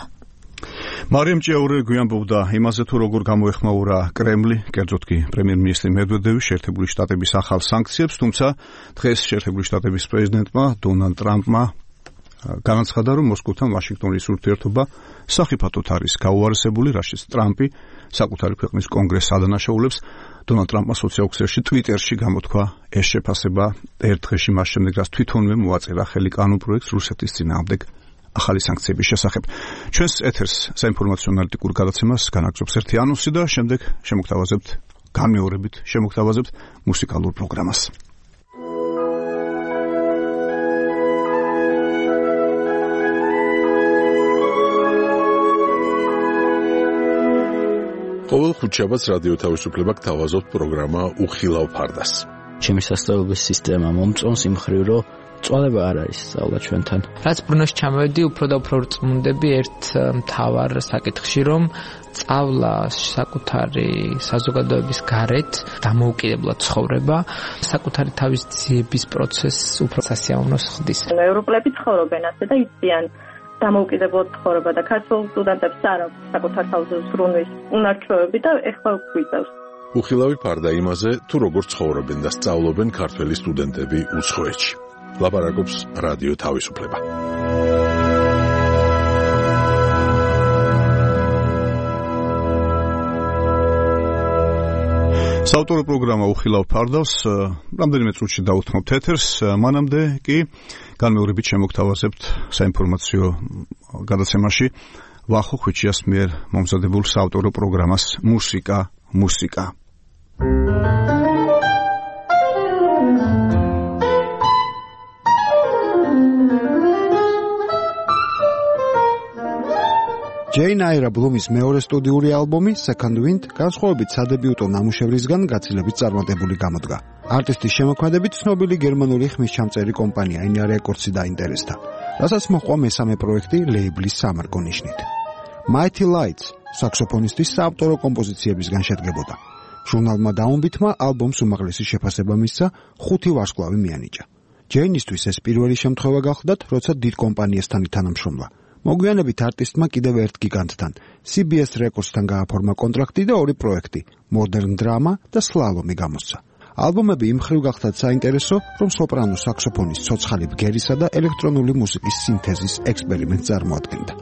[SPEAKER 7] მარიამ ჭიაურელი გვიანბობდა იმაზე, თუ როგორ გამოეხმაურა კრემლი, კერძოდ კი პრემიერ-მინისტრი მედვედევი შეერთებული შტატების ახალ სანქციებს, თუმცა დღეს შეერთებული შტატების პრეზიდენტმა დონალდ ტრამპმა განაცხადა, რომ მოსკოვთან ვაშინგტონის ურთიერთობა სახიფათოდ არის გაუარესებული, რაშიც ტრამპი საკუთარი ქვეყნის კონგრესს ადანაშაულებს. დონალდ ტრამპმა სოციალურ ქსელში Twitter-ში გამოთქვა ეს შეფასება ერთ დღეში მას შემდეგ, რაც თვითონვე მოაწერა ხელი კანონპროექტს რუსეთის წინააღმდეგ ახალი სანქციების შესახებ. ჩვენს ეთერს საინფორმაციო ანალიტიკურ გადაცემას განაგრძობს ერთი ანონსი და შემდეგ შემოგთავაზებთ მუსიკალურ პროგრამას.
[SPEAKER 1] ყოველ ხუთშაბათს რადიო თავისუფლება გთავაზობთ პროგრამა უხილავ ფარდას.
[SPEAKER 12] ჩემი სასწავლებლების სისტემა მომწონს იმ მხრივ, რომ წვალება არ არის სწავლა ჩვენთან.
[SPEAKER 13] რაც ბრუნოში ჩამოვედი, უფრო და უფრო წმუნდები ერთ მთავარ საკითხში, რომ სწავლა საკუთარი საზოგადოების გარეთ დამოუკიდებლად ცხოვრება, საკუთარი თავის ძიების პროცესს უფრო სასიამოვნოს ხდის.
[SPEAKER 14] ევროპელები ცხოვრობენ ასე და იციან დამოუკიდებლად ცხოვრება და ქართულ სტუდენტებს არ აქვს საკუთარ თავზე ზრუნვის უნარჩვევები და ეხლა გვიწევს.
[SPEAKER 1] უხილავი ფარდა იმაზე, თუ როგორ ცხოვრობენ და სწავლობენ ქართველი სტუდენტები უცხოეთში. ლაპარაკობს რადიო თავისუფლება.
[SPEAKER 7] საავტორო პროგრამა უხილავ ფარდას რამდენიმე წუთში დავუთმობთ ეთერს, მანამდე კი განმეორებით შემოგთავაზებთ საინფორმაციო გადაცემაში ვახო ხვიჩიას მიერ მომზადებულ საავტორო პროგრამას მუსიკა. ჯეინ აირა ბლუმის მეორე სტუდიური ალბომი Second Wind განსხვავებით სადებიუტო ნამუშევრისგან გაცილებით წარმატებული გამოდგა. არტისტის შემოქმედებით ცნობილი გერმანული ხმისჩამწერი კომპანია Enya Records დაინტერესდა, რასაც მოჰყვა მესამე პროექტი ლეიბლის სამარკო ნიშნით. Mighty Lights საქსოფონისტის საავტორო კომპოზიციებისგან შედგებოდა. ჟურნალმა Downbeat-მა ალბომს უმაღლესი შეფასება მისცა, 5 ვარსკვლავი მიანიჭა. ჯეინისთვის ეს პირველი შემთხვევა გახლდათ, როცა დიდ კომპანიასთან ითანამშრომლა. მოგვიანებით არტისტმა კიდევ ერთ გიგანტთან, CBS Records-თან გააფორმა კონტრაქტი და 2 პროექტი, Modern Drama და Slalom-ი გამოსცა. ალბომები იმ მხრივ გახლდათ საინტერესო, რომ სოპრანო საქსოფონის ცოცხალი ბგერისა და ელექტრონული მუსიკის სინთეზის ექსპერიმენტს წარმოადგენდა.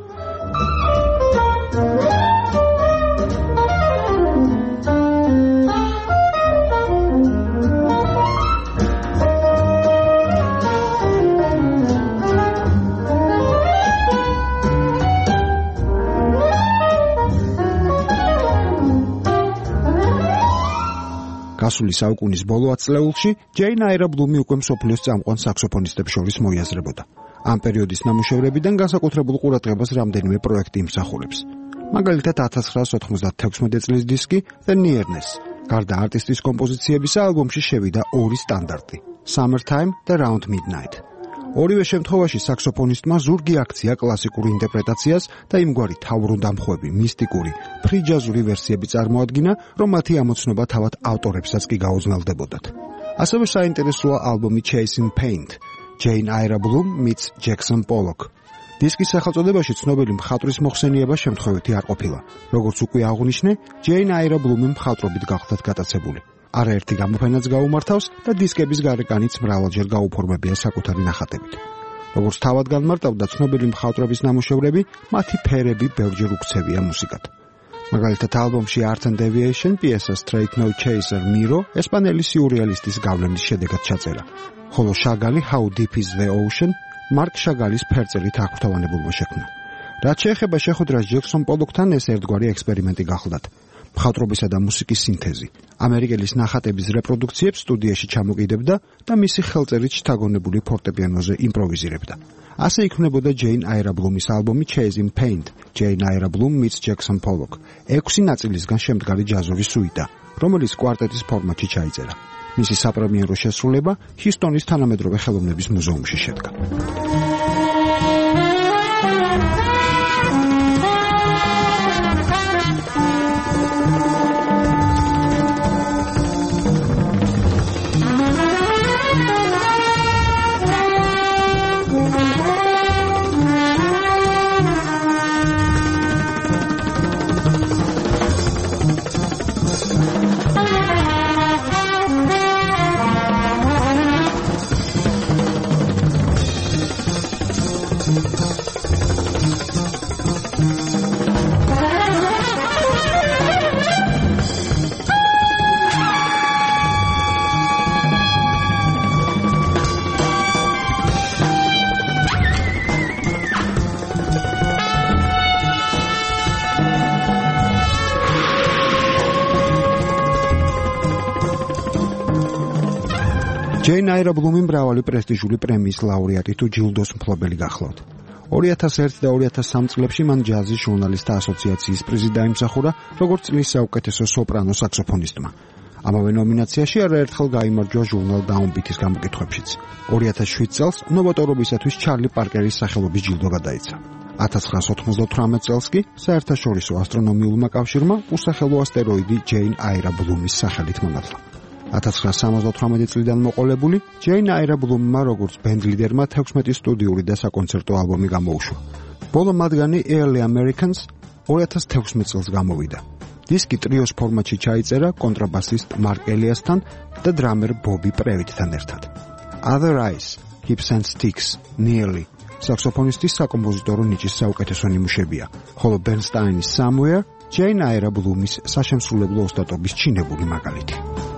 [SPEAKER 7] გასული საუკუნის ბოლო ათწლეულში ჯეინ აირა ბლუმი უკვე მსოფლიოს წამყვან საქსოფონისტებს შორის მოიაზრებოდა. ამ პერიოდის ნამუშევრებიდან განსაკუთრებულ ყურადღებას რამდენიმე პროექტი იმსახურებს. მაგალითად 1996 წლის დისკი The Nearness. გარდა არტისტის კომპოზიციებისა ალბომში შევიდა 2 სტანდარტი, Summertime და Round Midnight. ორივე შემთხვევაში საქსოფონისტმა ზურგი აქცია კლასიკურ ინტერპრეტაციას და იმგვარი თავბრუნდამხვევი, მისტიკური, ფრიჯაზური ვერსიები წარმოადგინა, რომ მათი ამოცნობა თავად ავტორებსაც კი გაუძნელდებოდათ. ასევე საინტერესოა ალბომი Chasing Paint, Jane Aira Bloom meets Jackson Pollock. დისკის სახელწოდებაში ცნობილი მხატვრის მოხსენიება შემთხვევითი არ ყოფილა. როგორც უკვე აღვნიშნე, Jane Aira Bloom-ი მხატვრობით გახლდათ გატაცებული. არაერთი გამოფენაც გაუმართავს და დისკების გარეკანიც მრავალჯერ გაუფორმებია საკუთარი ნახატებით. როგორც თავად განმარტავდა ცნობილი მხატვრების ნამუშევრები, მათი ფერები ბევრჯერ უქცევია მუსიკად. მაგალითად ალბომში Art and Deviation პიესა Straight No Chaser Miro ესპანელი სიურეალისტის გავლენის შედეგად ჩაწერა, ხოლო შაგალი How Deep Is the Ocean მარკ შაგალის ფერწერით აღფრთოვანებულმა შექმნა. რაც შეეხება შეხვედრას Jackson Pollock-თან, ეს ერთგვარი ექსპერიმენტი გახლდათ. მხატვრობისა და მუსიკის სინთეზი. ამერიკელის ნახატების რეპროდუქციებს სტუდიაში ჩამოკიდებდა და მისი ხელწერით შთაგონებული ფორტეპიანოზე იმპროვიზირებდა. ასე იქმნებოდა Jane Aira Bloom-ის ალბომი Chasing Paint, Jane Aira Bloom meets Jackson Pollock. 6 ნაწილისგან შემდგარი ჯაზური სუიტა, რომელიც კვარტეტის ფორმატში ჩაიწერა. მისი საპრემიერო შესრულება ჰიუსტონის თანამედროვე ხელოვნების მუზეუმში შედგა.
[SPEAKER 16] ჯეინ აირა ბლუმი მრავალი პრესტიჟული პრემიის ლაურეატი თუ ჯილდოს მფლობელი გახლავთ. 2001 და 2003 წლებში მან ჯაზის ჟურნალისტთა ასოციაციის პრიზი დაიმსახურა, როგორც წლის საუკეთესო სოპრანო საქსოფონისტმა. ამავე ნომინაციაში არაერთხელ გაიმარჯვა ჟურნალ დაუნბიტის გამოკითხვებშიც. 2007 წელს ნოვატორობისათვის ჩარლი პარკერის სახელობის ჯილდო გადაეცა. 1998 წელს კი საერთაშორისო ასტრონომიულმა კავშირმა usახელო ასტეროიდი ჯეინ აირა ბლუმის სახელით მონათლა. 1978 წლიდან მოყოლებული ჯეინ აირა ბლუმმა როგორც ბენდ ლიდერმა 16 სტუდიური და საკონცერტო ალბომი გამოუშვა. ბოლო მათგანი Early Americans 2016 წელს გამოვიდა. დისკი ტრიოს ფორმატში ჩაიწერა კონტრაბასისტ მარკ ელიასთან და დრამერ ბობი პრევიტთან ერთად. Other Eyes, Hips and Sticks, Nearly საქსოფონისტის საკომპოზიტორო ნიჭის საუკეთესო ნიმუშებია, ხოლო ბერნსტაინის Somewhere ჯეინ აირა ბლუმის საშემსრულებლო ოსტატობის ჩინებული მაგალითი.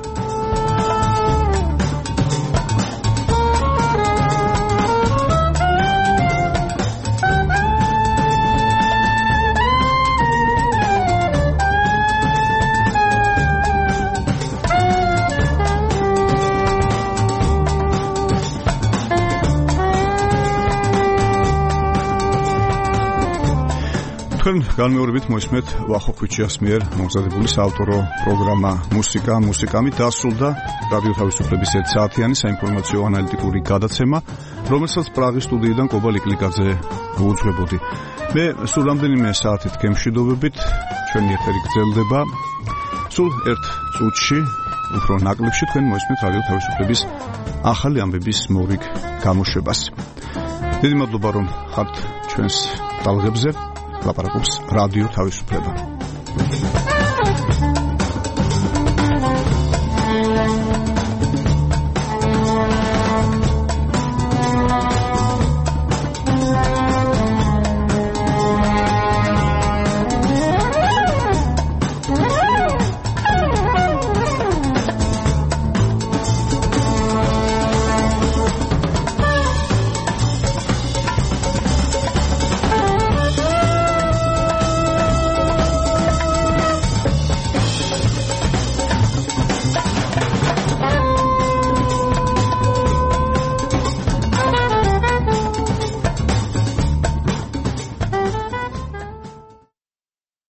[SPEAKER 7] თქვენ განმეორებით მოისმენთ ვახო ქუჩიას მიერ მომზადებული საავტორო პროგრამა მუსიკამით დასრულდა რადიო თავისუფლების 1 საათიანი საინფორმაციო ანალიტიკური გადაცემა, რომელსაც პრაღის სტუდიიდან კობა ლიკლიკაძე მოუძღვებოდი. მე სულ რამდენიმე საათით გემშვიდობებით, ჩვენი ეთერი გრძელდება. სულ ერთ წუთში, უფრო ნაკლებში თქვენ მოისმენთ რადიო თავისუფლების ახალი ამბების მორიგ გამოშვებას. დიდი მადლობა რომ ხართ ჩვენს ტალღებზე. ლაპარაკობს რადიო თავისუფლება.